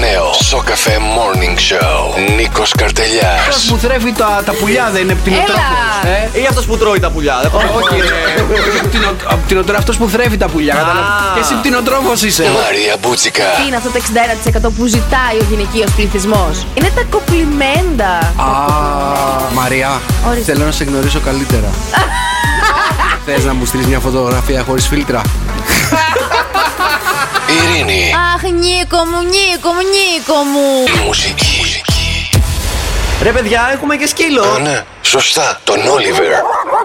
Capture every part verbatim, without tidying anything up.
νέο Σοκαφέ Morning Show. Νίκος Καρτελιάς. Αυτός που θρέφει τα, τα πουλιά δεν είναι πτηνοτρόφος? Ε? Ή αυτός που τρώει τα πουλιά? Δεν Όχι, ρε. Αυτός που θρέφει τα πουλιά. Και εσύ πτηνοτρόφος είσαι. Μαρία Μπούτσικα. Τι είναι αυτό το εξήντα ένα τοις εκατό που ζητάει ο γυναικείος πληθυσμός? Είναι τα κοπλιμέντα. Α, Μαρία, Ορίστε. θέλω να σε γνωρίσω καλύτερα. Θες να μου στείλεις μια φωτογραφία χωρίς φίλτρα? Ειρήνη. Αχ, Νίκο μου, Νίκο μου, Νίκο μου. Η μουσική. Ρε παιδιά, έχουμε και σκύλο. Α, ναι, σωστά, τον Όλιβερ.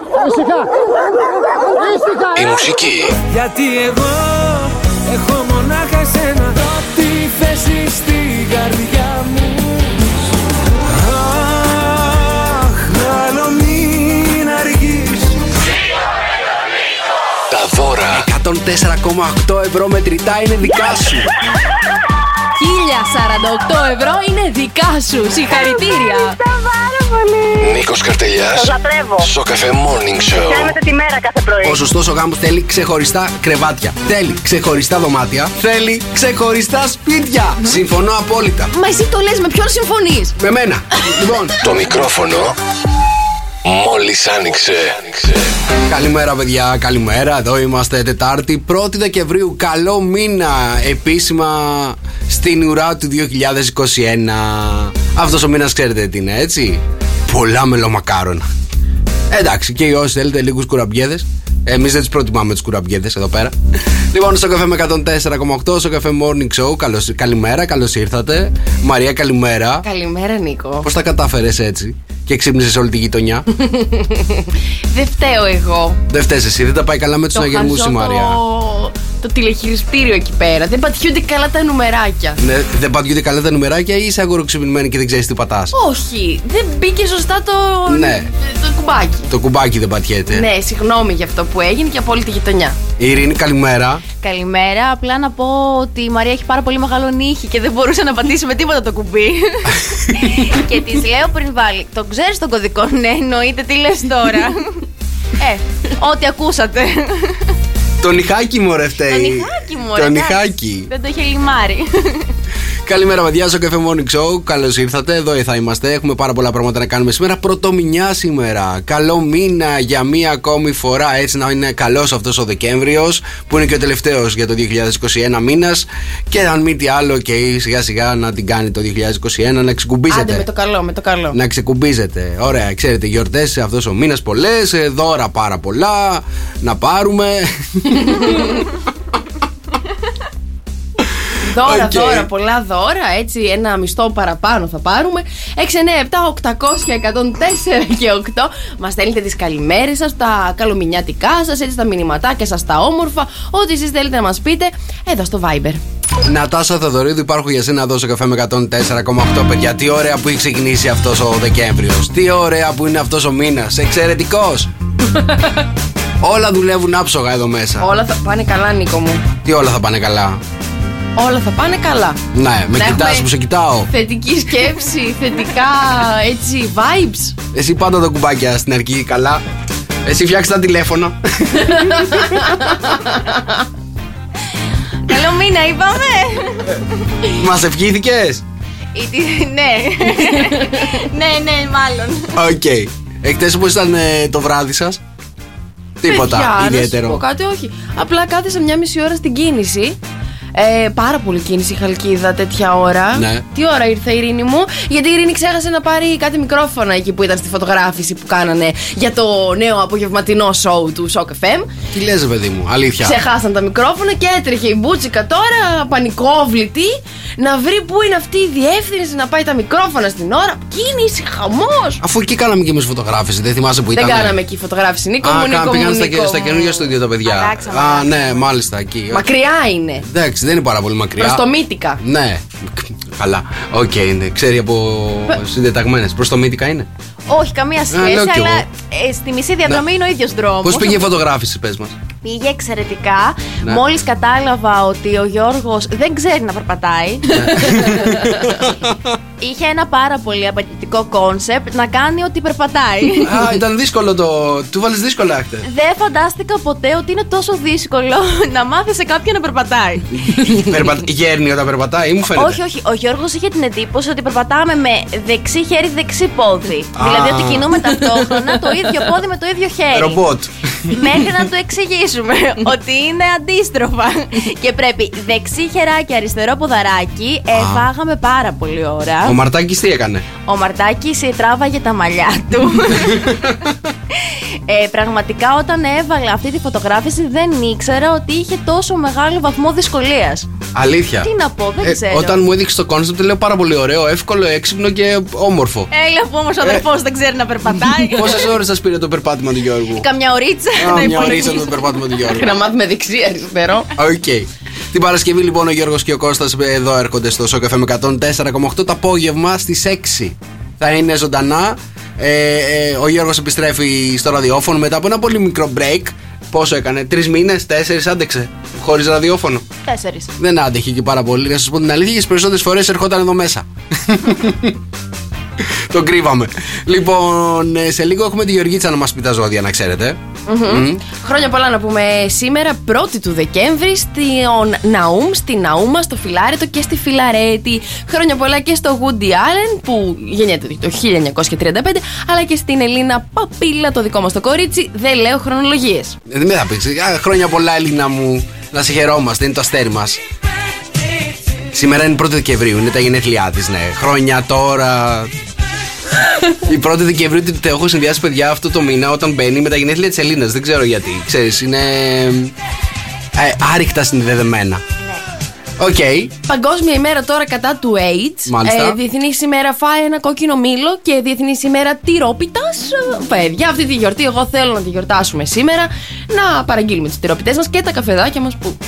Η μουσική. Γιατί εγώ έχω μονάχα εσένα, τη θέση στην καρδιά μου. Αχ, άλλο μην αργείς. Τα δώρα. εκατόν τέσσερα κόμμα οκτώ ευρώ μετρητά είναι δικά σου. χίλια σαράντα οκτώ ευρώ είναι δικά σου. Συγχαρητήρια. Νίκος Καρτελιάς. Το λατρεύω. Σοκαφέ Morning Show. Κάνετε τη μέρα κάθε πρωί. Ο σωστός ο γάμος θέλει ξεχωριστά κρεβάτια. Θέλει ξεχωριστά δωμάτια. Θέλει ξεχωριστά σπίτια. Συμφωνώ απόλυτα. Μα εσύ το λες, με ποιον συμφωνείς? Με μένα. Λοιπόν, Το μικρόφωνο μόλις άνοιξε. καλημέρα παιδιά, καλημέρα. Εδώ είμαστε Τετάρτη, πρώτη Δεκεμβρίου. Καλό μήνα επίσημα στην ουρά του δύο χιλιάδες είκοσι ένα. Αυτός ο μήνας ξέρετε τι είναι, έτσι? Πολλά μελομακάρονα. Εντάξει, και όσοι θέλετε λίγους κουραμπιέδες. Εμείς δεν τους προτιμάμε τους κουραμπιέδες εδώ πέρα. Λοιπόν, στο καφέ με εκατόν τέσσερα κόμμα οκτώ, στο καφέ Morning Show. Καλώς, καλημέρα, καλώς ήρθατε. Μαρία, καλημέρα. Καλημέρα, Νίκο. Πώς τα κατάφερες έτσι και ξύπνησες όλη τη γειτονιά? Δεν φταίω εγώ. Δεν φταίς εσύ, δεν τα πάει καλά με τους αγερμούς η Μαρία. το, το τηλεχειριστήριο εκεί πέρα. Δεν πατιούνται καλά τα νουμεράκια. Ναι, δεν πατιούνται καλά τα νουμεράκια ή είσαι αγοροξυπνημένη και δεν ξέρεις τι πατάς? Όχι, δεν μπήκε σωστά το, Ναι. το κουμπάκι. Το κουμπάκι δεν πατιέται. Ναι, συγγνώμη για αυτό που έγινε και από όλη τη γειτονιά. Η Ειρήνη, καλημέρα. Καλημέρα. Απλά να πω ότι η Μαρία έχει πάρα πολύ μεγάλο νύχι και δεν μπορούσε να πατήσει με τίποτα το κουμπί. Και τη λέω πριν βάλει. Το ξέρεις τον κωδικό? Ναι, εννοείται, τι λες τώρα? Ε, ό,τι ακούσατε. Το νυχάκι μου ρε φταίει. Το νυχάκι μου, Το ρε, νυχάκι. δεν το είχε λιμάρει. Καλημέρα, παιδιά, στο Cafe Morning Show. Καλώς ήρθατε, εδώ θα είμαστε. Έχουμε πάρα πολλά πράγματα να κάνουμε σήμερα. Πρωτομηνιά σήμερα. Καλό μήνα για μία ακόμη φορά. Έτσι να είναι καλός αυτός ο Δεκέμβριος, που είναι και ο τελευταίος για το δύο χιλιάδες είκοσι ένα μήνας. Και αν μη τι άλλο, και σιγά σιγά να την κάνει το δύο χιλιάδες είκοσι ένα, να ξεκουμπίζετε. Άντε με το καλό, με το καλό. Να ξεκουμπίζετε. Ωραία, ξέρετε, γιορτές αυτός ο μήνας πολλές, ε, δώρα πάρα πολλά να πάρουμε. Δώρα, Okay. δώρα, πολλά δώρα. Έτσι, ένα μισθό παραπάνω θα πάρουμε. έξι εννιά επτά οκτακόσια εκατόν τέσσερα και οκτώ. Μας στέλνετε τις καλημέρες σας, τα καλομηνιάτικά σας, έτσι τα μηνυματάκια σας, τα όμορφα. Ό,τι εσείς θέλετε να μας πείτε, εδώ στο Viber. Νατάσα Θοδωρίδου, υπάρχω για σένα εδώ στο καφέ με εκατόν τέσσερα κόμμα οκτώ. Παιδιά, τι ωραία που έχει ξεκινήσει αυτός ο Δεκέμβριος. Τι ωραία που είναι αυτός ο μήνας. Εξαιρετικός. Όλα δουλεύουν άψογα εδώ μέσα. Όλα θα πάνε καλά, Νίκο μου. Τι όλα θα πάνε καλά? Όλα θα πάνε καλά. Ναι, με Να κοιτάς έχουμε που σε κοιτάω. θετική σκέψη, θετικά έτσι vibes. Εσύ πάντα το κουμπάκια στην αρχή, καλά. Εσύ φτιάξε τα τηλέφωνα. Καλό μήνα, είπαμε. Μας ευχήθηκες? Ή τι- Ναι. Ναι, ναι, μάλλον. Οκ. Okay. Εκτές πως ήταν ε, το βράδυ σας? Τίποτα Παιδιά, να σου πω ιδιαίτερο. κάτι, όχι. Απλά κάθισα μια μισή ώρα στην κίνηση. Ε, πάρα πολύ κίνηση η Χαλκίδα τέτοια ώρα. Ναι. Τι ώρα ήρθε η Ειρήνη μου? Γιατί η Ειρήνη ξέχασε να πάρει κάτι μικρόφωνα εκεί που ήταν στη φωτογράφηση που κάνανε για το νέο απογευματινό σοου του Shock εφ εμ. Τι λες, παιδί μου, αλήθεια? Ξεχάσαν τα μικρόφωνα και έτρεχε η Μπούτσικα τώρα, πανικόβλητη, να βρει πού είναι αυτή η διεύθυνση να πάει τα μικρόφωνα στην ώρα. Κίνηση, χαμός. Αφού εκεί κάναμε και εμείς φωτογράφηση, δεν θυμάσαι που ήταν? Δεν κάναμε εκεί φωτογράφηση, Νίκο μου, Α, Νίκο μου, πήγαν στα, Νίκο στα μου. καινούργια στούντιο τα παιδιά. Αλλάξαμε, Α, αλλάξαμε. ναι, μάλιστα εκεί. Μακριά είναι. Εντάξει, δεν είναι πάρα πολύ μακριά. Προς το Μύτικα. Ναι, καλά. Οκ, okay, ξέρει από συντεταγμένες. Προς το Μύτικα είναι. Όχι, καμία σχέση, λέω κι αλλά εγώ. ε, στη μισή διαδρομή Να. είναι ο ίδιος δρόμος. Πώς πήγε η φωτογράφηση, πες μας? Πήγε εξαιρετικά. Ναι. Μόλις κατάλαβα ότι ο Γιώργος δεν ξέρει να περπατάει. Είχε ένα πάρα πολύ απαιτητικό κόνσεπτ να κάνει ότι περπατάει. Α, ήταν δύσκολο το. Του βάλεις δύσκολα άκτα. Δεν φαντάστηκα ποτέ ότι είναι τόσο δύσκολο να μάθει σε κάποιον να περπατάει. Περπα... Γέρνει όταν περπατάει, ή μου φαίνεται. Όχι, όχι. Ο Γιώργος είχε την εντύπωση ότι περπατάμε με δεξί χέρι, δεξί πόδι. Δηλαδή ότι κινούμε ταυτόχρονα το ίδιο πόδι με το ίδιο χέρι. Ρομπότ. Μέχρι να του εξηγήσουμε ότι είναι αντίστροφα. Και πρέπει δεξί χεράκι, αριστερό ποδαράκι. Ε, φάγαμε πάρα πολύ ώρα. Ο Μαρτάκης τι έκανε? Ο Μαρτάκης τράβαγε τα μαλλιά του. ε, πραγματικά όταν έβαλε αυτή τη φωτογράφηση δεν ήξερα ότι είχε τόσο μεγάλο βαθμό δυσκολίας. Αλήθεια. Τι να πω, δεν ε, ξέρω. Όταν μου έδειξε το κόνσεπτ, λέω πάρα πολύ ωραίο, εύκολο, έξυπνο και όμορφο. Έλα που όμως ο αδερφός δεν ξέρει να περπατάει. Πόσες ώρες σας πήρε το περπάτημα του Γιώργου? Καμιά ωρίτσα. Α, μια ωρίτσα το περπάτημα του Γιώργου. Να μάθουμε δεξί αριστερό. Οκ. Okay. Την Παρασκευή λοιπόν ο Γιώργος και ο Κώστας εδώ έρχονται στο Σοκ εφ εμ εκατόν τέσσερα κόμμα οκτώ το απόγευμα στις έξι. Θα είναι ζωντανά. Ε, ε, ο Γιώργος επιστρέφει στο ραδιόφωνο μετά από ένα πολύ μικρό break. Πόσο έκανε, τρεις μήνες, τέσσερις άντεξε χωρίς ραδιόφωνο? Τέσσερις. Δεν άντεχε και πάρα πολύ. Να σας πω την αλήθεια, και τις περισσότερες φορές ερχόταν εδώ μέσα. Τον κρύβαμε. Λοιπόν, σε λίγο έχουμε τη Γεωργίτσα να μας πει τα ζώδια, να ξέρετε. Mm-hmm. Mm. Χρόνια πολλά να πούμε σήμερα, πρώτη του Δεκέμβρη, στον Ναούμ, στη Ναούμα, στο Φιλάρετο και στη Φιλαρέτη. Χρόνια πολλά και στο Woody Allen που γεννιέται το χίλια εννιακόσια τριάντα πέντε, αλλά και στην Ελίνα Παπίλα, το δικό μας το κορίτσι. Δεν λέω χρονολογίες. Δεν θα πεις. Χρόνια πολλά, Ελίνα μου. Να σε χαιρόμαστε, είναι το αστέρι μας. Σήμερα είναι πρώτη Δεκεμβρίου, είναι τα γενέθλιά της, ναι. Χρόνια τώρα. Η πρώτη Δεκεμβρίου το έχω συνδυάσει, παιδιά, αυτό το μήνα όταν μπαίνει με τα γενέθλια της Ελλήνας. Δεν ξέρω γιατί. Ξέρεις, είναι ε, άρρηκτα συνδεδεμένα. Οκ. Okay. Παγκόσμια ημέρα τώρα κατά του AIDS. Ε, διεθνή ημέρα φάει ένα κόκκινο μήλο και διεθνή ημέρα τυρόπιτας. Παιδιά, αυτή τη γιορτή εγώ θέλω να τη γιορτάσουμε σήμερα. Να παραγγείλουμε τις τυρόπιτές μας και τα καφεδάκια μας που.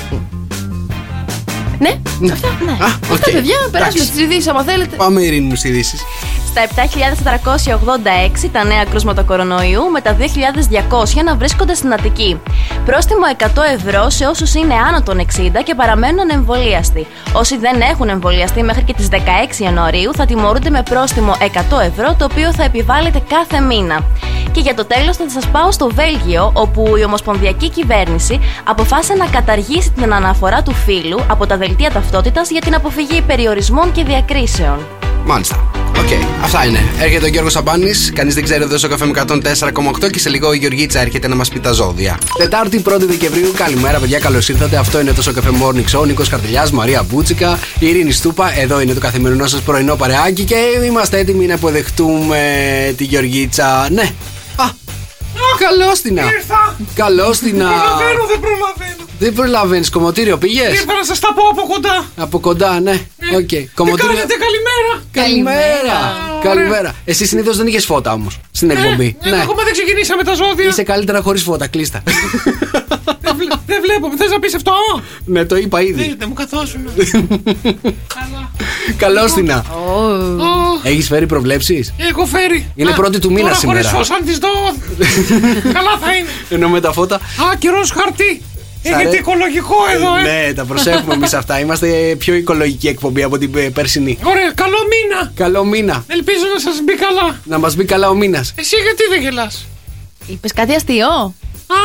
Ναι, ναι. Αυτά, ναι. Α, okay. Αυτά, παιδιά, περάσουμε στις ειδήσεις άμα θέλετε. Πάμε, Ειρήνη μου, στις ειδήσεις. Στα επτά χιλιάδες τετρακόσια ογδόντα έξι τα νέα κρούσματα κορονοϊού, με τα δύο χιλιάδες διακόσια να βρίσκονται στην Αττική. Πρόστιμο εκατό ευρώ σε όσους είναι άνω των εξήντα και παραμένουν ανεμβολίαστοι. Όσοι δεν έχουν εμβολιαστεί μέχρι και τις δεκαέξι Ιανουαρίου θα τιμωρούνται με πρόστιμο εκατό ευρώ, το οποίο θα επιβάλλεται κάθε μήνα. Και για το τέλος θα σας πάω στο Βέλγιο, όπου η Ομοσπονδιακή Κυβέρνηση αποφάσισε να καταργήσει την αναφορά του φύλου από τα δελτία ταυτότητας για την αποφυγή περιορισμών και διακρίσεων. Μάλιστα. Οκ, okay. Αυτά είναι. Έρχεται ο Γιώργος Σαμπάνης. Κανείς δεν ξέρει εδώ στο Καφέ εκατόν τέσσερα κόμμα οκτώ και σε λίγο η Γεωργίτσα έρχεται να μας πει τα ζώδια. Τετάρτη πρώτη Δεκεμβρίου. Καλημέρα, παιδιά. Καλώς ήρθατε. Αυτό είναι το Σοκαφέ Morning Show. Νίκος Καρτελιάς, Μαρία Μπούτσικα, Ειρήνη Στούπα. Εδώ είναι το καθημερινό σας πρωινό παρεάκι και είμαστε έτοιμοι να υποδεχτούμε τη Γεωργίτσα. Ναι. Α, καλώς την. Καλώς την. Δεν προλαβαίνω, δεν προλαβαίνω. Δεν προλαβαίνεις, κομμωτήριο πήγες? Ήρθα να σας τα πω από κοντά. Από κοντά, ναι. Οκ. Okay. Κομμωτήριο... Τι κάνετε, καλημέρα. Καλημέρα. Καλημέρα. Εσύ συνήθως δεν είχες φώτα όμως στην εκπομπή. Ε, ναι. Ακόμα δεν ξεκινήσαμε τα ζώδια. Είσαι καλύτερα χωρίς φώτα, κλείστα. Δεν βλέ, δε βλέπω, θες να πεις αυτό? Ναι, το είπα ήδη. Δεν, δεν μου καθόσουν. Καλά. Καλώς την. Oh. Έχεις φέρει προβλέψεις? Έχω φέρει. Είναι πρώτη του μήνα σήμερα. Χωρίς φως, αν τις δω. Καλά θα είναι. Ενώ με τα φώτα. Α, καιρός χαρτί. Έχετε οικολογικό εδώ, ε! Ναι, τα προσέχουμε εμείς αυτά. Είμαστε πιο οικολογική εκπομπή από την περσινή. Ωραία, καλό μήνα! Καλό μήνα! Ελπίζω να σας μπει καλά. Να μας μπει καλά ο μήνας. Εσύ γιατί δεν γελάς? Είπες κάτι αστείο? Α,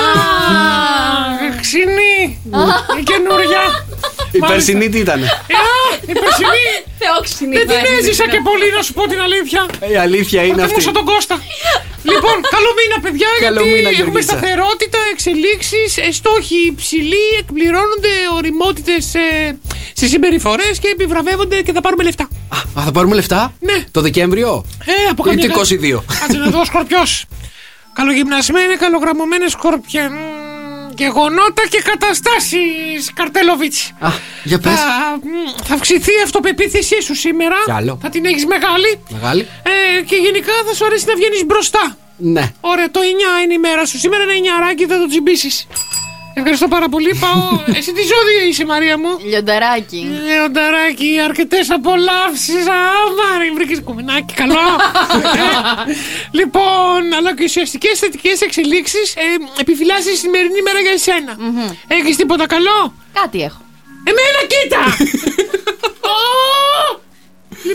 ξινή! Η καινούρια! Η περσινή τι ήτανε? Η περσινή! Δεν την έζησα και πολύ, να σου πω την αλήθεια. Η αλήθεια είναι αυτή. Προτιμούσα τον Κώστα. Λοιπόν, καλό μήνα, παιδιά, καλό γιατί μήνα, έχουμε σταθερότητα, εξελίξεις, στόχοι υψηλοί, εκπληρώνονται οριμότητες ε, στις συμπεριφορές και επιβραβεύονται και θα πάρουμε λεφτά. Α, θα πάρουμε λεφτά? Ναι. Το Δεκέμβριο? Ε, από καμιά... είκοσι δύο. Κάτσε να δω, Σκορπιός. Καλογυμνασμένοι, καλογραμμωμένοι Σκορπιέ. Γεγονότα και καταστάσεις, Καρτέλοβιτς. Α, για πες. Θα, θα αυξηθεί η αυτοπεποίθησή σου σήμερα. Καλό. Θα την έχεις μεγάλη. Μεγάλη. Ε, και γενικά θα σου αρέσει να βγαίνεις μπροστά. Ναι. Ωραία, το εννιά είναι η μέρα σου. Σήμερα είναι εννιαράκι, θα το τσιμπήσεις. Ευχαριστώ πάρα πολύ. Πάω. Εσύ τι ζώδιο είσαι, Μαρία μου? Λιονταράκι. Λιονταράκι, αρκετές απολαύσεις. Α, Μάρι, βρήκες κουμινάκι, καλό. ε, λοιπόν, αλλά και ουσιαστικές θετικές εξελίξεις ε, επιφυλάσσεις τη σημερινή μέρα για εσένα. Mm-hmm. Έχεις τίποτα καλό? Κάτι έχω. Εμένα, κοίτα!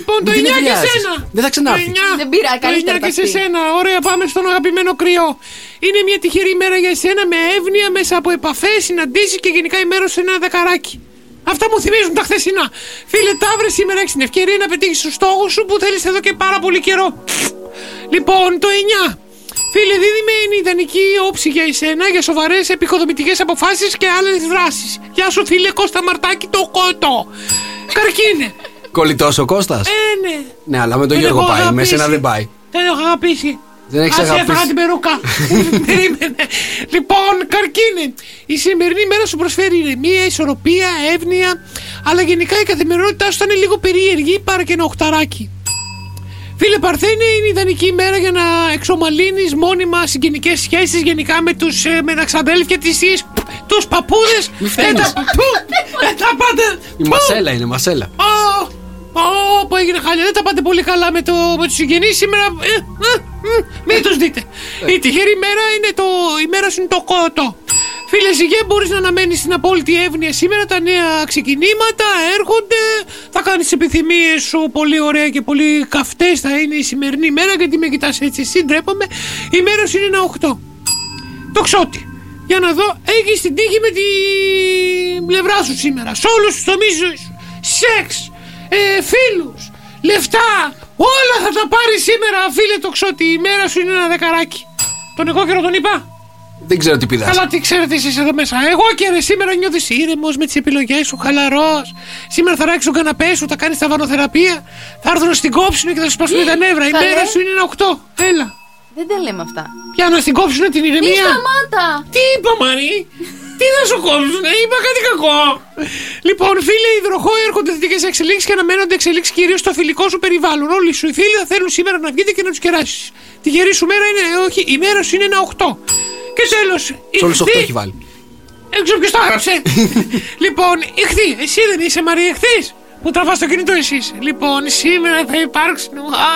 Λοιπόν, το Τι εννιά και νευριάζεις? σένα. Δεν θα ξανάρθει. Το εννιά. Δεν πειράζει, Το καλύτερα εννιά και τα σε αυτή. σένα. Ωραία, πάμε στον αγαπημένο κρυό. Είναι μια τυχερή ημέρα για εσένα με εύνοια μέσα από επαφές, συναντήσεις και γενικά η μέρα σου είναι ένα δεκαράκι. Αυτά μου θυμίζουν τα χθεσινά. Φίλε Ταύρε, σήμερα έχεις την ευκαιρία να πετύχεις τους στόχους σου που θέλεις εδώ και πάρα πολύ καιρό. Λοιπόν, το εννιά. Φίλε, δίδυμε είναι ιδανική όψη για εσένα για σοβαρές επικοδομητικές αποφάσεις και άλλες δράσεις. Γεια σου, φίλε Κώστα Μαρτάκη, το κότο. Καρκίνε. Κολλητός ο Κώστας. Ε, ναι. Ναι, αλλά με τον Δεν Γιώργο έχω πάει. Με αγαπήσει. σένα δεν πάει. Δεν έχω αγαπήσει. Δεν έχεις Ας αγαπήσει. έφαγα την περούκα. Περίμενε. Λοιπόν, καρκίνε. Η σημερινή μέρα σου προσφέρει ηρεμία, ισορροπία, εύνοια. Αλλά γενικά η καθημερινότητά σου θα είναι λίγο περίεργη, πάρε και ένα οχταράκι. Φίλε Παρθένε, είναι ιδανική ημέρα για να εξομαλύνεις μόνιμα συγγενικές σχέσεις γενικά με τους ε, μεταξαδέλφια της ή τους παππούδες. Μη φταίνεις. Ε, τα- του, ε, τα πάτε. Η Μασέλα είναι, Μασέλα. Ω, ω, που έγινε χάλια. Δεν τα πάτε πολύ καλά με, το, με τους συγγενείς σήμερα. Ε, ε, ε, μην τους δείτε. Η τυχερή μέρα είναι το, η μέρα σου είναι το κότο. Φίλε Ζυγέ, μπορείς να αναμένεις την απόλυτη εύνοια σήμερα. Τα νέα ξεκινήματα έρχονται. Θα κάνεις τις επιθυμίες σου πολύ ωραία και πολύ καυτές. Θα είναι η σημερινή μέρα. Γιατί με κοιτάς έτσι, εσύ ντρέπομαι. Η μέρα σου είναι ένα οκτώ. Το ξότι. Για να δω, έχεις την τύχη με την πλευρά σου σήμερα. Σε όλους τους τομείς ζωής σου. Σεξ, ε, φίλους, λεφτά. Όλα θα τα πάρεις σήμερα, φίλε το ξότι. Η μέρα σου είναι ένα δεκαράκι. Τον εγώ καιρό τον είπα. Δεν ξέρω τι πηδάς. Καλά, τι ξέρετε εσείς εδώ μέσα. Εγώ και ρε, σήμερα νιώθεις ήρεμος με τις επιλογές σου, χαλαρός. Σήμερα θα ράξεις τον καναπέ σου, θα κάνεις τα βανοθεραπεία. Θα έρθουν στην κόψουν και θα σου σπάσουν τα νεύρα. Η Καλέ. μέρα σου είναι ένα οκτώ. Έλα. Δεν τα λέμε αυτά. Για να στην κόψουν την Μη ηρεμία. σταμάτα! Τι είπα, Μαρή? Τι θα σου κόψουν, είπα κάτι κακό. Λοιπόν, φίλε, υδροχόοι έρχονται θετικές εξελίξεις και αναμένονται εξελίξεις κυρίως στο φιλικό σου περιβάλλον. Όλοι σου οι φίλοι θα θέλουν σήμερα να βγείτε και να τους κεράσεις. Τη γερή σου μέρα είναι, όχι, η μέρα σου είναι ένα οκτώ. Και τέλος, Σε όλους οκτώ έχει βάλει. δεν ξέρω ποιος το έγραψε. Λοιπόν, ηχθή, εσύ δεν είσαι Μαρία ηχθής που τραβάς το κινητό εσείς. Λοιπόν, σήμερα θα υπάρξουν α,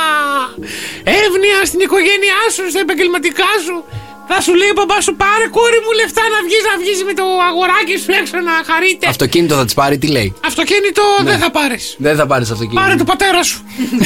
εύνοια στην οικογένειά σου, στα επαγγελματικά σου. Θα σου λέει ο μπαμπάς σου, πάρε κόρη μου λεφτά να βγεις, να βγεις με το αγοράκι σου έξω να χαρείτε. Αυτοκίνητο θα της πάρει, τι λέει. Αυτοκίνητο δεν θα πάρεις. Δεν θα πάρεις αυτοκίνητο. Πάρε του πατέρα σου.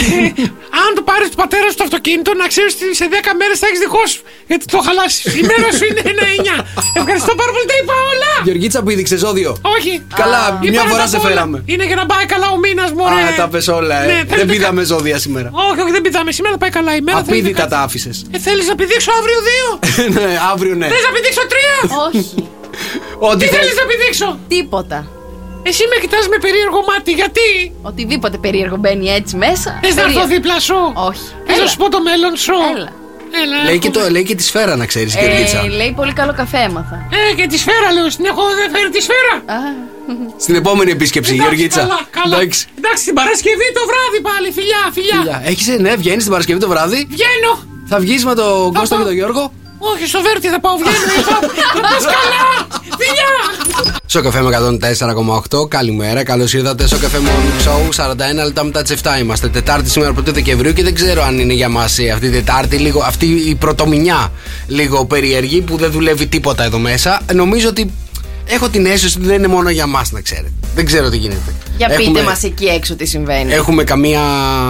Αν του πάρεις του πατέρα σου το αυτοκίνητο, να ξέρεις ότι σε δέκα μέρες θα έχεις δικό σου. Γιατί το χαλάσεις. Η μέρα σου είναι ένα εννιά. Ευχαριστώ πάρα πολύ, τα είπα όλα. Γεωργίτσα, πήδηξε ζώδιο. Όχι. Καλά, Είπα μια να φορά τα σε πω όλα. φέραμε. Είναι για να πάει καλά ο μήνας, μωρέ. Α, τα πες όλα, ε. Ναι, Δεν θέλετε πήδαμε ζώδια σήμερα. Όχι, όχι, δεν πηδάμε. Σήμερα πάει καλά η μέρα. Απίδιτα τα άφησες. Ε, θέλεις να πηδήξω αύριο δύο. Ναι, αύριο ναι. Θέλεις να πηδήξω τρία. Όχι. Ό,τι Τι θέλεις θέλεις. να πηδήξω. Τίποτα. Εσύ με κοιτάς με περίεργο μάτι, γιατί. Οτιδήποτε περίεργο μπαίνει έτσι μέσα. Θες να έρθω περίεργο. δίπλα σου. Όχι. Θες να Έλα. σου πω το μέλλον σου. Έλα. Έλα, Λέει και, έρχομαι. το, λέει και τη σφαίρα να ξέρεις, Γεωργίτσα. Ε, λέει πολύ καλό καφέ έμαθα. Ε, και τη σφαίρα λέω. Στην έχω δεν φέρει τη σφαίρα. Α, Στην επόμενη επίσκεψη, Εντάξει, Γεωργίτσα. Καλά, καλά. Εντάξει. Εντάξει, την Παρασκευή το βράδυ πάλι, φιλιά, φιλιά. Φιλιά. Έχεις, ε, ναι, βγαίνεις την Παρασκευή το βράδυ. Βγαίνω. Θα βγεις με τον Κώστα πάω. και τον Γιώργο. Όχι, στο Βέρτι θα πάω, βγαίνω. Θα πας καλά. Φιλιά. Στο καφέ με εκατόν τέσσερα κόμμα οκτώ, καλημέρα, καλώς ήρθατε στο καφέ Morning Show. σαράντα ένα λεπτά μετά τις επτά είμαστε. Τετάρτη σήμερα, πρώτη Δεκεμβρίου, και δεν ξέρω αν είναι για μας αυτή η Τετάρτη λίγο, αυτή η πρωτομηνιά λίγο περίεργη που δεν δουλεύει τίποτα εδώ μέσα. Νομίζω ότι έχω την αίσθηση ότι δεν είναι μόνο για μας, να ξέρετε. Δεν ξέρω τι γίνεται. για πείτε Έχουμε- μας εκεί έξω τι συμβαίνει. Έχουμε καμία.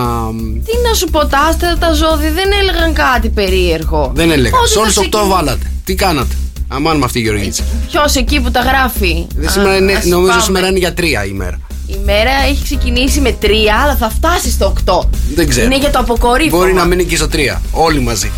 Τι να σου πω, τα άστερα τα ζώδια δεν έλεγαν κάτι περίεργο. Δεν έλεγα. Πότε Σε θα όλους σε- οκτώ βάλατε. Τι κάνατε. Αμάν με αυτή η Γεωργίτσα. Ποιος εκεί που τα γράφει. Δεν σήμερα Α, είναι, ας νομίζω πάμε. σήμερα είναι για τρία η μέρα. Η μέρα έχει ξεκινήσει με τρία, αλλά θα φτάσει στο οκτώ. Δεν ξέρω. Είναι για το αποκορύφωμα. Μπορεί να μείνει και στο τρία. Όλοι μαζί.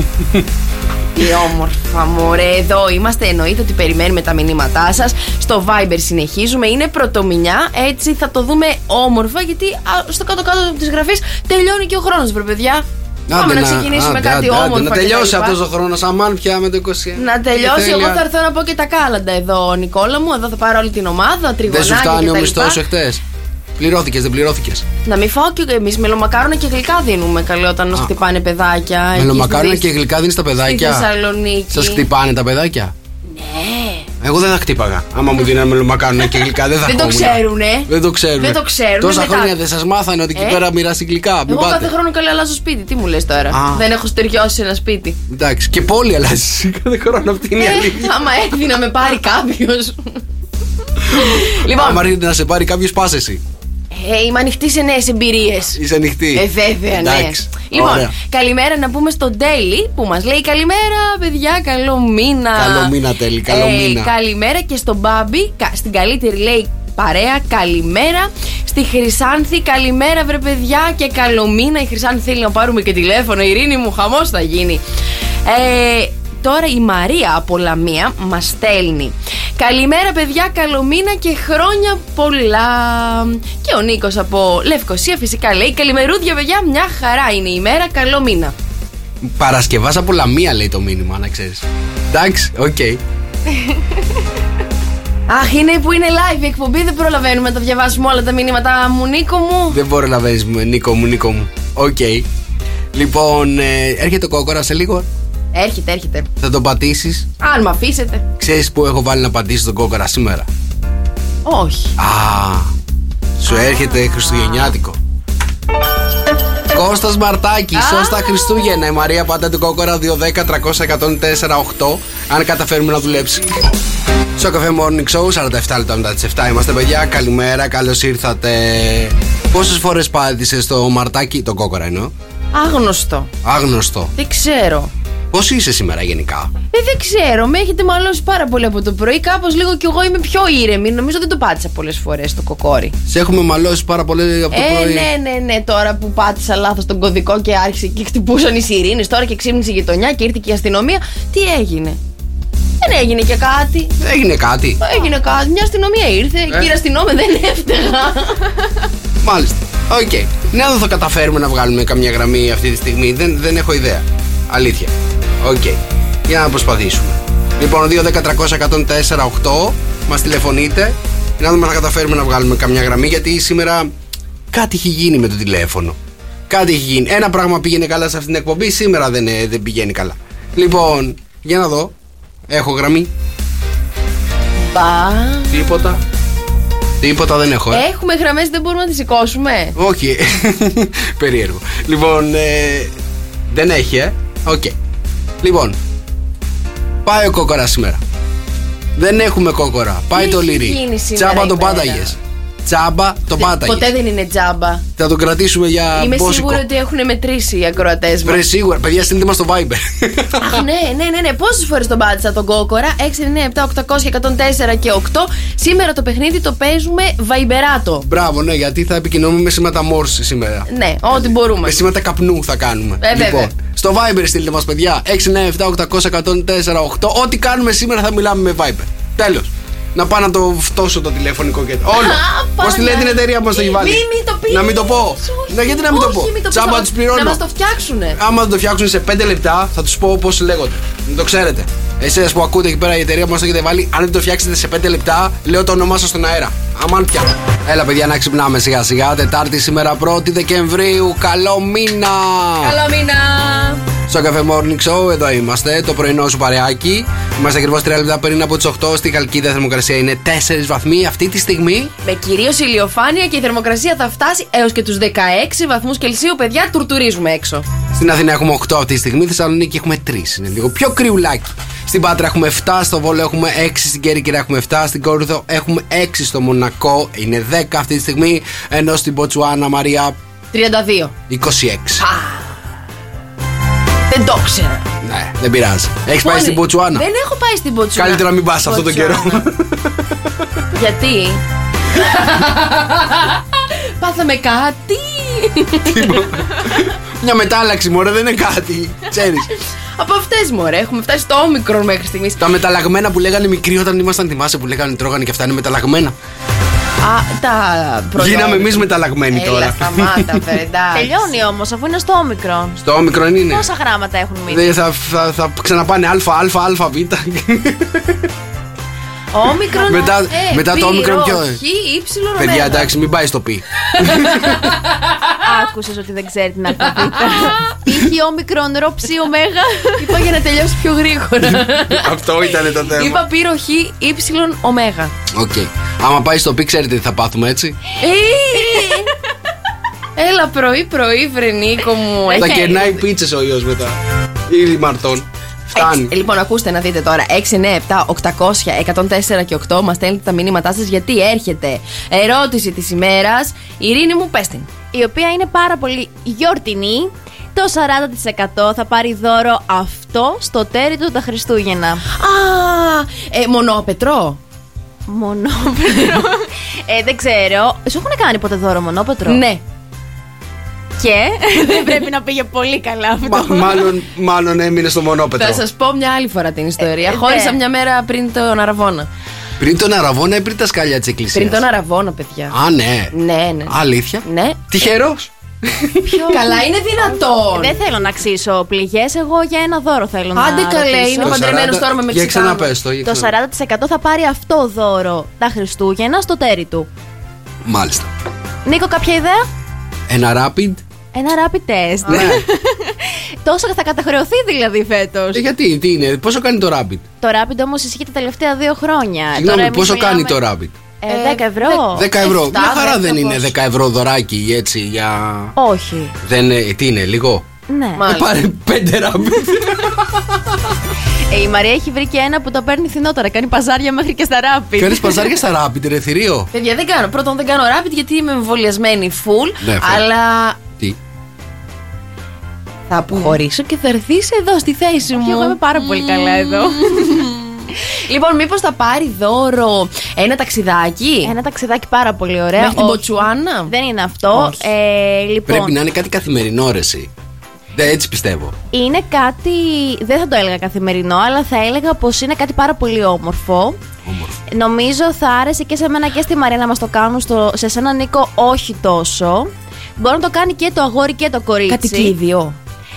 Τι όμορφα, μωρέ. Εδώ είμαστε. Εννοείται ότι περιμένουμε τα μηνύματά σας. Στο Viber συνεχίζουμε. Είναι πρωτομηνιά. Έτσι θα το δούμε όμορφα. Γιατί α, στο κάτω-κάτω της γραφής τελειώνει και ο χρόνος, βρε παιδιά. Πάμε να ξεκινήσουμε άντε, κάτι άντε, άντε, όμορφο. Να και τα τελειώσει λοιπά. αυτός ο χρόνος. Αμάν πια με το είκοσι ένα. Να τελειώσει. Τέλεια. Εγώ θα έρθω να πω και τα κάλαντα εδώ, Νικόλα μου. Εδώ θα πάρω όλη την ομάδα, Δεν τριγωνάκια σου φτάνει και ο τα μισθός σου λοιπά. εχθές. Πληρώθηκες, δεν πληρώθηκες. Να μην φάω και εμείς μελομακάρονα και γλυκά δίνουμε. Καλή όταν μας χτυπάνε παιδάκια. εκεί Μελομακάρονα στη- και γλυκά δίνεις τα Στη παιδάκια. Θεσσαλονίκη. Σας χτυπάνε τα παιδάκια. Ναι. Εγώ δεν θα χτύπαγα. Άμα μου δίνανε μελομακάρονα και γλυκά, δεν θα Δεν το χώμουν. ξέρουνε. Δεν το ξέρουν. Δεν το ξέρουνε, Τόσα μετά. χρόνια δεν σας μάθανε ότι εκεί Ε. πέρα μοιράσει γλυκά. Μην Εγώ κάθε πάτε. χρόνο καλή αλλάζω σπίτι. Τι μου λες τώρα. Α. Δεν έχω στεριώσει ένα σπίτι. Εντάξει. Και πόλη αλλάζει κάθε χρόνο, αυτή είναι η Ε, αλήθεια. άμα έρθει να με πάρει κάποιο. Λοιπόν, Άμα έρθει να σε πάρει κάποιο, πα εσύ. Ε, είμαι ανοιχτή σε νέες εμπειρίες. Είσαι ανοιχτή. Ε, βέβαια, ναι. Εντάξει. Λοιπόν, Ωραία. καλημέρα να πούμε στον Τέλη που μας λέει καλημέρα, παιδιά, καλό μήνα. Καλό μήνα, Τέλη, καλό μήνα. Καλημέρα και στον Μπάμπη, κα- στην καλύτερη λέει παρέα, καλημέρα. Στη Χρυσάνθη, καλημέρα, βρε παιδιά, και καλό μήνα. Η Χρυσάνθη θέλει να πάρουμε και τηλέφωνο. Ειρήνη μου, χαμός θα γίνει. Ε, Τώρα η Μαρία από Λαμία μας στέλνει καλημέρα παιδιά, καλό μήνα και χρόνια πολλά. Και ο Νίκος από Λευκοσία φυσικά λέει καλημερούδια παιδιά, μια χαρά είναι η μέρα, καλό μήνα. Παρασκευάς από Λαμία λέει το μήνυμα, να ξέρεις. Εντάξει, οκ. Okay. Αχ, είναι που είναι live η εκπομπή, δεν προλαβαίνουμε να τα διαβάσουμε όλα τα μηνύματα μου, Νίκο μου. Δεν μπορώ να βαίνεις, Νίκο μου, Νίκο μου. Οκ. Okay. Λοιπόν, ε, έρχεται ο κόκορα σε λίγο. Έρχεται, έρχεται. Θα τον πατήσεις. Αν με αφήσετε. Ξέρεις που έχω βάλει να πατήσεις τον κόκορα σήμερα? Όχι. Α, σου έρχεται χριστουγεννιάτικο. Κώστας Μαρτάκης, σώστα Χριστούγεννα. Η Μαρία πάντα την κόκορα δύο δέκα τριακόσια εκατόν τέσσερα οκτώ. Αν καταφέρουμε να δουλέψει. Στο καφέ Morning Show, σαράντα επτά λεπτά μετά τις επτά είμαστε, παιδιά. Καλημέρα, καλώς ήρθατε. Πόσες φορές πάτησες το Μαρτάκι, τον κόκορα εννοώ? Άγνωστο. Άγνωστο. Δεν ξέρω. Πώς είσαι σήμερα γενικά? Ε, δεν ξέρω, με έχετε μαλώσει πάρα πολύ από το πρωί. Κάπως λίγο κι εγώ είμαι πιο ήρεμη. Νομίζω δεν το πάτησα πολλές φορές το κοκόρι. Σε έχουμε μαλώσει πάρα πολύ από το ε, πρωί. Ναι, ναι, ναι. Τώρα που πάτησα λάθος τον κωδικό και άρχισε και χτυπούσαν οι σιρήνες. Τώρα και ξύπνησε η γειτονιά και ήρθε και η αστυνομία. Τι έγινε? Δεν έγινε και κάτι. Έγινε κάτι. Έγινε κάτι. Μια αστυνομία ήρθε. Ε? Κύριε αστυνόμε, δεν έφταιγα. Μάλιστα. Οκ. Okay. Ναι, δεν θα καταφέρουμε να βγάλουμε καμιά γραμμή αυτή τη στιγμή. Δεν, δεν έχω ιδέα. Αλήθεια. Οκ. Okay. Για να προσπαθήσουμε. Λοιπόν, δύο δέκα τριακόσια εκατόν τέσσερα οκτώ μας τηλεφωνείτε. Να δούμε αν θα καταφέρουμε να βγάλουμε καμιά γραμμή. Γιατί σήμερα κάτι έχει γίνει με το τηλέφωνο. Κάτι έχει γίνει. Ένα πράγμα πήγαινε καλά σε αυτήν την εκπομπή. Σήμερα δεν, δεν πηγαίνει καλά. Λοιπόν, για να δω. Έχω γραμμή. Μπα. Τίποτα. Τίποτα δεν έχω. Ε. Έχουμε γραμμές, δεν μπορούμε να τις σηκώσουμε. Όχι. Περίεργο. Λοιπόν, ε, δεν έχει, ε. Οκ. Okay. Λοιπόν, πάει ο κόκορα σήμερα. Δεν έχουμε κόκορα. Πάει το λυρί. Τσάμπα το πάταγες. Τσάμπα το πάταγες. Ποτέ δεν είναι τζάμπα. Θα το κρατήσουμε για Είμαι πόσικο. σίγουρη ότι έχουν μετρήσει οι ακροατές μας. Βρε σίγουρα. Παιδιά, στείλτε μας στο Viber. Αχ, ναι, ναι, ναι, ναι. Πόσες φορές τον πάτησα τον κόκορα? έξι εννιά επτά οκτακόσια εκατόν τέσσερα και οκτώ. Σήμερα το παιχνίδι το παίζουμε βαϊμπεράτο. Μπράβο, ναι, γιατί θα επικοινωνούμε με σήματα Μόρση σήμερα. Ναι, ό,τι μπορούμε. Με σήματα καπνού θα κάνουμε. Ε, λοιπόν, βέβαια. στο Viber στείλτε μας, παιδιά. έξι εννιά επτά οκτακόσια εκατόν τέσσερα οκτώ. Ό,τι κάνουμε σήμερα θα μιλάμε με Viber. Τέλος. Να πάω να το φτώσω το τηλεφωνικό κέντρο. Όλο. Πώς τη λέει την εταιρεία που μας το έχει βάλει? Μην, μην το πεις. Να μην το πω. Να, γιατί να μην το πω? Τσάμπα τους πληρώνω. Να μας το φτιάξουνε. Άμα το φτιάξουν σε πέντε λεπτά, θα τους πω πώς λέγονται. Να το ξέρετε. Εσείς που ακούτε εκεί πέρα η εταιρεία που μας το έχετε βάλει, αν δεν το φτιάξετε σε πέντε λεπτά, λέω το όνομά σας στον αέρα. Αμάν πια. Έλα, παιδιά, να ξυπνάμε σιγά σιγά. Τετάρτη σήμερα, πρώτη Δεκεμβρίου. Καλό μήνα. Καλό μήνα. Στο καφέ Morning Show, εδώ είμαστε, το πρωινό σου παρεάκι. Είμαστε ακριβώς τρία λεπτά πριν από τις οκτώ. Στη Χαλκίδα η θερμοκρασία είναι τέσσερις βαθμοί αυτή τη στιγμή. Με κυρίως ηλιοφάνεια και η θερμοκρασία θα φτάσει έως και τους δεκαέξι βαθμούς Κελσίου. Παιδιά, τουρτουρίζουμε έξω. Στην Αθήνα έχουμε οκτώ αυτή τη στιγμή. Στη Θεσσαλονίκη έχουμε τρεις. Είναι λίγο πιο κρυουλάκι. Στην Πάτρα έχουμε επτά. Στο Βόλο έχουμε έξι. Στην Κέρκυρα έχουμε επτά. Στην Κόρινθο έχουμε έξι. Στο Μονακό είναι δέκα αυτή τη στιγμή. Ενώ στην Μποτσουάνα, Μαρία, τριάντα δύο. είκοσι έξι. Δεν το ξέρα. Ναι, δεν πειράζει. Έχεις πάει στην Μποτσουάνα? Δεν έχω πάει στην Μποτσουάνα. Καλύτερα να μην πας αυτόν τον καιρό. Γιατί? Πάθαμε κάτι. Μια μετάλλαξη, μωρέ, δεν είναι κάτι. Ξέρεις. Από αυτές, μωρέ, έχουμε φτάσει στο όμικρον μέχρι στιγμής. Τα μεταλλαγμένα που λέγανε μικροί όταν ήμασταν, θυμάσαι που λέγανε τρώγανε και αυτά είναι μεταλλαγμένα. Α, τα προϊόντα. Γίναμε εμείς μεταλλαγμένοι τώρα. Έλα, σταμάτα, φε, εντάξει. Τελειώνει όμως, αφού είναι στο όμικρον. Στο όμικρον είναι. Πόσα γράμματα έχουν μείνει? Δεν, θα, θα, θα ξαναπάνε α, α, α, β. Όμικρον. Μετά, ε, μετά το όμικρον ποιο? Χ, ύψιλον, Παιδιά, ωμέγα. εντάξει, μην πάει στο πι. Άκουσες ότι δεν ξέρει την αλφαβήτα. Είχε όμικρον, ρο, ψι, ωμέγα. Είπα για να τελειώσει πιο γρήγορα. Αυτό ήταν το θέμα. Είπα πύρο χ, ύψιλον, ωμέγα. Οκ. Άμα πάει στο πι, ξέρετε τι θα πάθουμε, έτσι. Ε, Έλα πρωί πρωί, βρε Νίκο μου. Θα Έχει- κερνάει πίτσες ο ιός μετά. Ή μαρτών. Φτάνει. Έξι- Λοιπόν, ακούστε να δείτε τώρα. έξι εννιά επτά οκτακόσια εκατόν τέσσερα και οκτώ. Μας στέλνετε τα μηνύματά σας γιατί έρχεται ερώτηση της ημέρας. Ειρήνη μου, πες την. Η οποία είναι πάρα πολύ γιορτινή. Το σαράντα τοις εκατό θα πάρει δώρο αυτό στο τέρι του τα Χριστούγεννα. Α, ε, μονόπετρο. Μονόπετρο. ε, δεν ξέρω. Σου έχουν κάνει ποτέ δώρο μονόπετρο? Ναι. Και δεν πρέπει να πήγε πολύ καλά αυτό. Μα- μάλλον, μάλλον έμεινε στο μονόπετρο. Θα σας πω μια άλλη φορά την ιστορία. Ε, Χώρισα ναι. μια μέρα πριν τον Αραβώνα. Πριν τον Αραβώνα ή πριν τα σκαλιά της εκκλησίας? Πριν τον Αραβώνα, παιδιά. Α, ναι. Ναι, ναι. Αλήθεια. Ναι. Τυχερός. Καλά, είναι δυνατόν. Δεν θέλω να ξύσω πληγές. Εγώ για ένα δώρο θέλω να Άντε καλέ, ρωτήσω. είναι Το παντρεμένος σαράντα τώρα με Για Μεξικάνο. ξαναπες το. για Το ξανα- σαράντα τοις εκατό θα πάρει αυτό δώρο τα Χριστούγεννα στο τέρι του. Μάλιστα. Νίκο, κάποια ιδέα? Ένα rapid. Ένα rapid test. Ναι. Τόσο θα καταχρεωθεί δηλαδή φέτος. Ε, γιατί, τι είναι, πόσο κάνει το rapid? Το rapid όμως ισχύει τα τελευταία δύο χρόνια. Τώρα Συγγνώμη, εμείς πόσο μιλάμε- κάνει το rapid? Ε, δέκα ευρώ. δέκα ευρώ. εφτά, Μια χαρά δέκα δεν είναι πόσο. δέκα ευρώ δωράκι έτσι για. Όχι. Δεν, ε, τι είναι, λίγο. Ναι. Μα- Ε, πάρε πέντε rapid. Ε, η Μαρία έχει βρει και ένα που το παίρνει φθηνότερα. Κάνει παζάρια μέχρι και στα rapid. Κάνεις παζάρια στα rapid, ρε θηρίο. Παιδιά, δεν κάνω. Πρώτον, δεν κάνω rapid γιατί είμαι εμβολιασμένη full. Ναι, φε- αλλά Τι. θα αποχωρήσω και θα έρθει εδώ στη θέση μου. Και εγώ είμαι πάρα πολύ καλά εδώ. Λοιπόν, μήπως θα πάρει δώρο ένα ταξιδάκι Ένα ταξιδάκι πάρα πολύ ωραίο. μέχρι την Όχι, Μποτσουάνα. δεν είναι αυτό. Όχι. Ε, λοιπόν, Πρέπει να είναι κάτι καθημερινό, ρε εσύ. Δεν, έτσι πιστεύω. είναι κάτι. Δεν θα το έλεγα καθημερινό, αλλά θα έλεγα πως είναι κάτι πάρα πολύ όμορφο. Όμορφο. Νομίζω θα άρεσε και σε μένα και στη Μαρία να μας το κάνουν. Στο, σε σένα, Νίκο, όχι τόσο. Μπορεί να το κάνει και το αγόρι και το κορίτσι. Κατοικίδιο.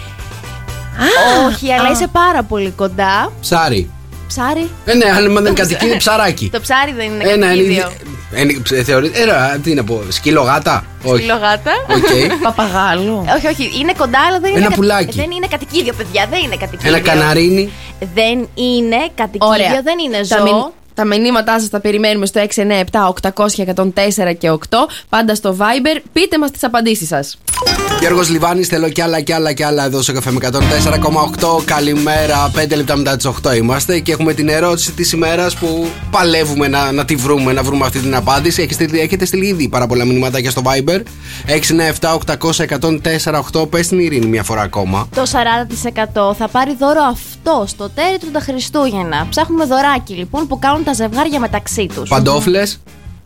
Όχι, αλλά είσαι πάρα πολύ κοντά. Ψάρι. Ψάρι. Ε, ναι, αν δεν είναι κατοικίδιο, ψαράκι. Το ψάρι δεν είναι Ένα είναι. κατοικίδιο. είναι- θεωρεί- Ένα, τι να πω, σκύλο γάτα. Όχι. Σκυλογάτα. Οκ. Παπαγάλο. Όχι, όχι, είναι κοντά, αλλά δεν Ένα είναι. κα- πουλάκι. Δεν είναι κατοικίδιο, παιδιά, δεν είναι κατοικίδιο. Ένα καναρίνι. Δεν είναι κατοικίδιο, Ωραία. δεν είναι Τα, ζώο. μηνύ- τα μηνύματά σας τα περιμένουμε στο έξι εννιά επτά οκτακόσια εκατόν τέσσερα και οκτώ. Πάντα στο Viber. Πείτε μας τις απαντήσεις σας. Γιώργος Λιβάνης, θέλω κι άλλα κι άλλα κι άλλα εδώ στο καφέ με εκατόν τέσσερα κόμμα οκτώ. Καλημέρα, πέντε λεπτά μετά τις οκτώ είμαστε και έχουμε την ερώτηση της ημέρας που παλεύουμε να, να τη βρούμε, να βρούμε αυτή την απάντηση. Έχετε στείλει, έχετε στείλει ήδη πάρα πολλά μηνύματα στο Viber. έξι εννιά επτά οκτακόσια εκατόν τέσσερα οκτώ. Πες την Ειρήνη μια φορά ακόμα. Το σαράντα τοις εκατό θα πάρει δώρο αυτό στο τέρι του τα Χριστούγεννα. Ψάχνουμε δωράκι λοιπόν που κάνουν τα ζευγάρια μεταξύ τους. Παντόφλες.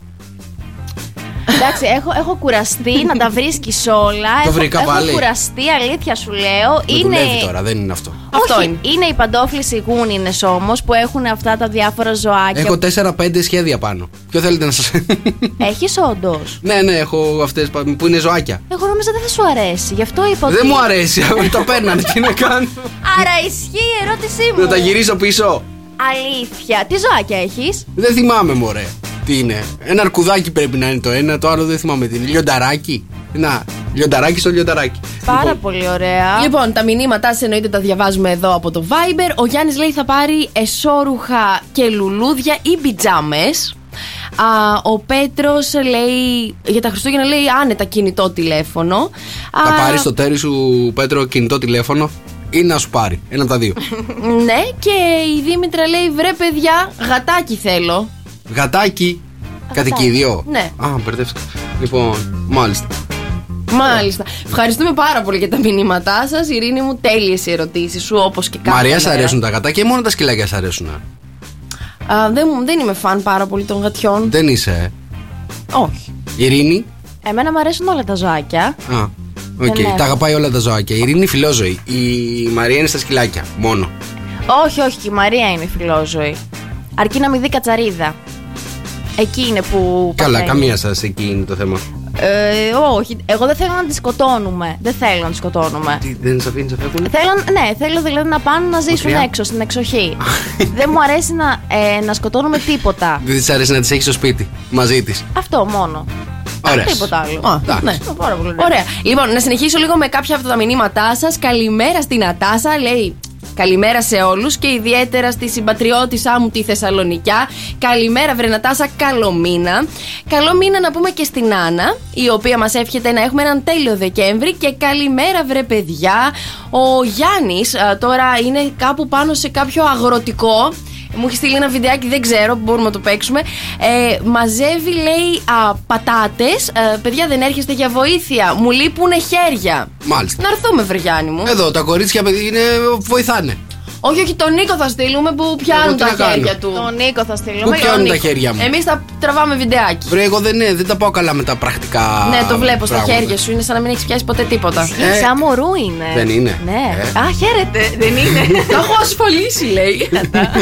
Εντάξει, έχω, έχω κουραστεί να τα βρίσκει όλα. έχω, βρήκα έχω πάλι. κουραστεί, αλήθεια σου λέω. Δεν είναι. δουλεύει τώρα, δεν είναι αυτό. Αυτό Όχι, είναι. είναι οι παντόφλες οι γούνινες όμως που έχουν αυτά τα διάφορα ζωάκια. Έχω τέσσερα πέντε σχέδια πάνω. Ποιο θέλετε να σας. Έχεις όντως. Ναι, ναι, έχω αυτές που είναι ζωάκια. Εγώ νόμιζα δεν θα σου αρέσει. Γι' αυτό είπα ότι. Δεν μου αρέσει, τα παίρνανε, τι να κάνω. Άρα ισχύει η ερώτησή μου. Να τα γυρίσω πίσω. Αλήθεια. Τι ζωάκια έχεις? Δεν θυμάμαι, μωρέ. Τι είναι. Ένα αρκουδάκι πρέπει να είναι το ένα, το άλλο δεν θυμάμαι τι είναι. Λιονταράκι. Να, λιονταράκι στο λιονταράκι. Πάρα Λοιπόν, πολύ ωραία. Λοιπόν, τα μηνύματά σας εννοείται τα διαβάζουμε εδώ από το Viber. Ο Γιάννης λέει θα πάρει εσώρουχα και λουλούδια ή πιτζάμες. Α, ο Πέτρος λέει για τα Χριστούγεννα λέει άνετα κινητό τηλέφωνο. θα Α, πάρει στο τέρι σου, Πέτρο, κινητό τηλέφωνο ή να σου πάρει. Ένα από τα δύο. Ναι, και η Δήμητρα λέει βρε παιδιά, γατάκι θέλω. Γατάκι. Κατοικίδιο. Ναι. Α, μπερδεύτηκα. Λοιπόν, μάλιστα. Μάλιστα. Ευχαριστούμε πάρα πολύ για τα μηνύματά σας. Ειρήνη μου, τέλειες οι ερωτήσεις σου όπως και κάθε Μαρία, σ' μέρα. αρέσουν τα γατάκια ή μόνο τα σκυλάκια σ' αρέσουν. Α, δεν, μου- δεν είμαι φαν πάρα πολύ των γατιών. Δεν είσαι. ε. Όχι. Ειρήνη. Εμένα μου αρέσουν όλα τα ζωάκια. Α, οκ. έχω. Τα αγαπάει όλα τα ζωάκια. Η Ειρήνη είναι φιλόζωη. Η Μαρία είναι στα σκυλάκια. Μόνο. Όχι, όχι, και η Μαρία είναι φιλόζωη. Αρκεί να μην δει κατσαρίδα. Εκεί είναι που. Καλά, παθαίνει. καμία σας εκεί είναι το θέμα. Ε, όχι, εγώ δεν θέλω να τη σκοτώνουμε. Δεν θέλω να τη σκοτώνουμε. Τι, δεν σε αφήνει να φεύγουν. Θέλω, ναι, θέλω δηλαδή να πάνε να ζήσουν Μακριά. έξω, στην εξοχή. Δεν μου αρέσει να, ε, να σκοτώνουμε τίποτα. Δεν της αρέσει να τις έχει στο σπίτι μαζί της. Αυτό μόνο. Ωραία. Τίποτα άλλο. Α, Εντάξει. ναι. Πάρα πολύ ωραία. Ωραία. Λοιπόν, να συνεχίσω λίγο με κάποια από τα μηνύματά σας. Καλημέρα στην Νατάσα. Λέει Καλημέρα σε όλους και ιδιαίτερα στη συμπατριώτησά μου τη Θεσσαλονικιά. Καλημέρα, βρε Νατάσα, καλό μήνα. Καλό μήνα να πούμε και στην Άννα, η οποία μας εύχεται να έχουμε έναν τέλειο Δεκέμβρη. Και καλημέρα, βρε παιδιά. Ο Γιάννης α, τώρα είναι κάπου πάνω σε κάποιο αγροτικό. Μου έχει στείλει ένα βιντεάκι, δεν ξέρω, μπορούμε να το παίξουμε. Ε, μαζεύει, λέει, α, πατάτες. Ε, παιδιά, δεν έρχεστε για βοήθεια. Μου λείπουνε χέρια. Μάλιστα. Να έρθουμε, βρε Γιάννη μου. Εδώ τα κορίτσια, παιδί, είναι, βοηθάνε. Όχι, όχι, τον Νίκο θα στείλουμε που πιάνουν τα χέρια του. Τον Νίκο θα στείλουμε. Πού πιάνουν τα χέρια μου. Εμείς θα τραβάμε βιντεάκι. Βρε, εγώ δεν, δεν τα πάω καλά με τα πρακτικά. Ναι, το βλέπω στα πράγματα. χέρια σου. Είναι σαν να μην έχει πιάσει ποτέ τίποτα. Ε, σαν μωρού είναι. Δεν είναι. Ναι. Ε. Α, χαίρετε. Δεν είναι. Τα έχω ασφαλίσει, λέει.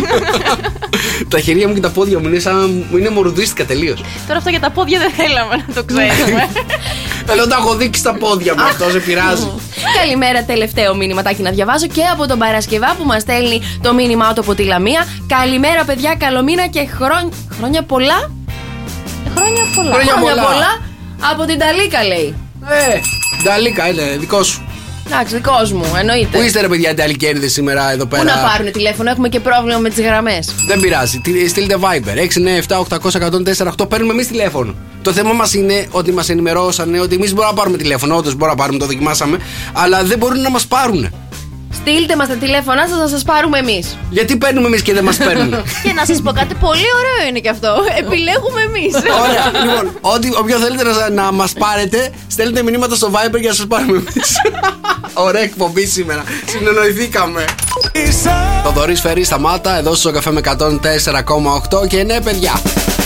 Τα χέρια μου και τα πόδια μου είναι σαν. είναι μορουδίστικα τελείως. Τώρα αυτό για τα πόδια δεν θέλαμε να το ξέρουμε. Θέλω να τα έχω δείξει στα πόδια μου, αυτό σε πειράζει. Καλημέρα, τελευταίο μήνυματάκι να διαβάσω και από τον Παρασκευά που μας στέλνει το μήνυμά του από τη Λαμία. Καλημέρα, παιδιά, καλό μήνα και χρόνια, χρόνια πολλά. Χρόνια πολλά. Χρόνια πολλά. πολλά. Από την Ταλίκα, λέει. Ε, Νταλίκα, είναι δικό σου. Εντάξει, δικός μου, εννοείται. Πού είστε, ρε παιδιά, Νταλικέριδες σήμερα εδώ πέρα. Πού να πάρουν τηλέφωνο, έχουμε και πρόβλημα με τις γραμμές. Δεν πειράζει. Τι- Στείλτε Viber έξι εννιά επτά οκτώ μηδέν μηδέν ένα τέσσερα οκτώ. Παίρνουμε εμείς τηλέφωνο. Το θέμα μας είναι ότι μας ενημερώσανε ότι εμείς μπορούμε να πάρουμε τηλέφωνο. Όντως μπορούμε να πάρουμε, το δοκιμάσαμε. Αλλά δεν μπορούν να μας πάρουν. Στείλτε μας τα τηλέφωνά σας, θα σας πάρουμε εμείς. Γιατί παίρνουμε εμείς και δεν μας παίρνουν. Και να σας πω κάτι πολύ ωραίο είναι και αυτό. Επιλέγουμε εμείς. Ωραία. Λοιπόν, ό,τι, όποιο θέλετε να, να μας πάρετε, στέλνετε μηνύματα στο Viber για να σας πάρουμε εμείς. Ωραία εκπομπή σήμερα. Συνεννοηθήκαμε. Το Δωρής Φερή σταμάτα εδώ στο καφέ με εκατόν τέσσερα κόμμα οκτώ. Και ναι, παιδιά.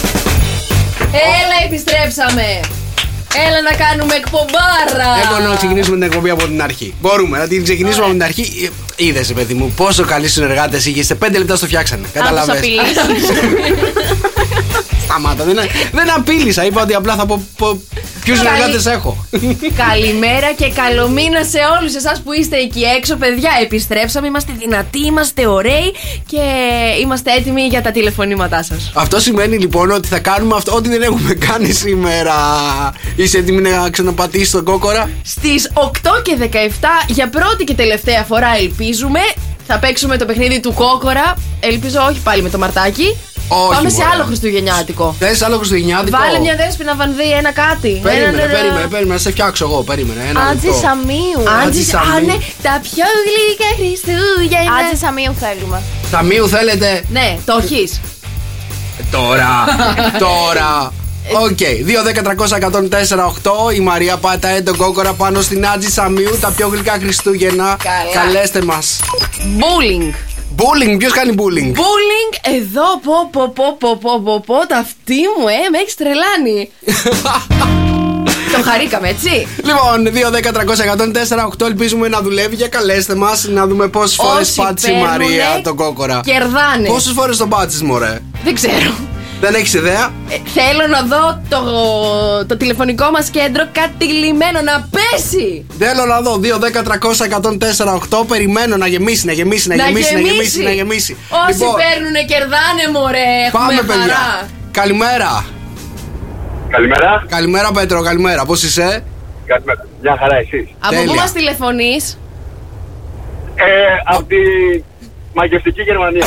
Έλα, επιστρέψαμε. Έλα να κάνουμε εκπομπάρα. Έχω να ξεκινήσουμε την εκπομπή από την αρχή. Μπορούμε να την ξεκινήσουμε από την αρχή. Είδες, παιδί μου, πόσο καλοί συνεργάτες είχες. Σε πέντε λεπτά στο φτιάξανε. Καταλαβες. Σταμάτα, δεν, δεν απείλησα. Είπα ότι απλά θα πω, πω ποιους συνεργάτες έχω. Καλημέρα και καλό μήνα σε όλους εσάς που είστε εκεί έξω, παιδιά. Επιστρέψαμε, είμαστε δυνατοί, είμαστε ωραίοι και είμαστε έτοιμοι για τα τηλεφωνήματά σας. Αυτό σημαίνει λοιπόν ότι θα κάνουμε αυτό ό,τι δεν έχουμε κάνει σήμερα. Είσαι έτοιμη να ξαναπατήσεις τον κόκορα? Στις οκτώ και δεκαεπτά για πρώτη και τελευταία φορά, ελπίζουμε, θα παίξουμε το παιχνίδι του κόκορα. Ελπίζω όχι πάλι με το μαρτάκι. Όχι, Πάμε σε μωρέ. άλλο χριστουγεννιάτικο. Θες άλλο χριστουγεννιάτικο? Βάλε μια Δέσποινα Βανδύ, ένα κάτι. Περίμενε, Ένα- περίμενε, περίμενε, να σε φτιάξω εγώ. Περίμενε. Ένα Άτζη λεπτό. Σαμίου. Άντζη, Άντζη α, Σαμίου. ναι, τα πιο γλυκά Χριστούγεννα. Άτζη Σαμίου θέλουμε. Ταμείου θέλετε? Ναι, το έχεις. Τώρα. Τώρα. Οκ. δύο δέκα τριακόσια εκατόν τέσσερα οκτώ. Η Μαρία πατάει τον κόκορα πάνω στην Άτζη Σαμίου. Τα πιο γλυκά Χριστούγεννα. Καλά. Καλέστε μας. Bullying. Bullying, ποιος κάνει bullying? Bullying, εδώ πω πω πω πω πω πω πω τα αυτή μου, ε, με έχεις τρελάνει. Το χαρήκαμε, έτσι. Λοιπόν, δύο δέκα τριακόσια εκατόν τέσσερα οκτώ. Ελπίζουμε να δουλεύει. Για καλέστε μας να δούμε πόσες φορές Όσοι πάτησε η παίρνουνε, Μαρία τον κόκορα. Κερδάνε. Πόσες φορές τον πάτησες, μωρέ? Δεν ξέρω. Δεν έχεις ιδέα? Ε, θέλω να δω το, το τηλεφωνικό μας κέντρο κατηλημμένο να πέσει. Θέλω να δω. δύο δέκα τριακόσια εκατόν τέσσερα οκτώ. Περιμένω να γεμίσει, να γεμίσει, να, γεμίσει, να γεμίσει, να γεμίσει. Όσοι Λοιπόν, παίρνουνε κερδάνε, μωρέ. Έχουμε πάμε, χαρά. παιδιά. Καλημέρα. Καλημέρα. Καλημέρα, Πέτρο, καλημέρα. Πώς είσαι? Καλημέρα. Μια χαρά, εσείς. Από πού Τέλεια. μας τηλεφωνείς? Ε, από τη μαγευτική Γερμανία.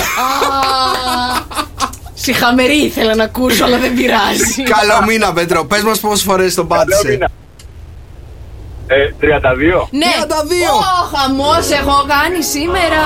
Συχαμερή ήθελα να ακούσω, αλλά δεν πειράζει. Καλό μήνα, Πέτρο. Πες μας πόσες φορές τον Καλό πάτησε. μήνα. Ε, τριάντα δύο. Ναι. τριάντα δύο. Ω, χαμός έχω κάνει σήμερα.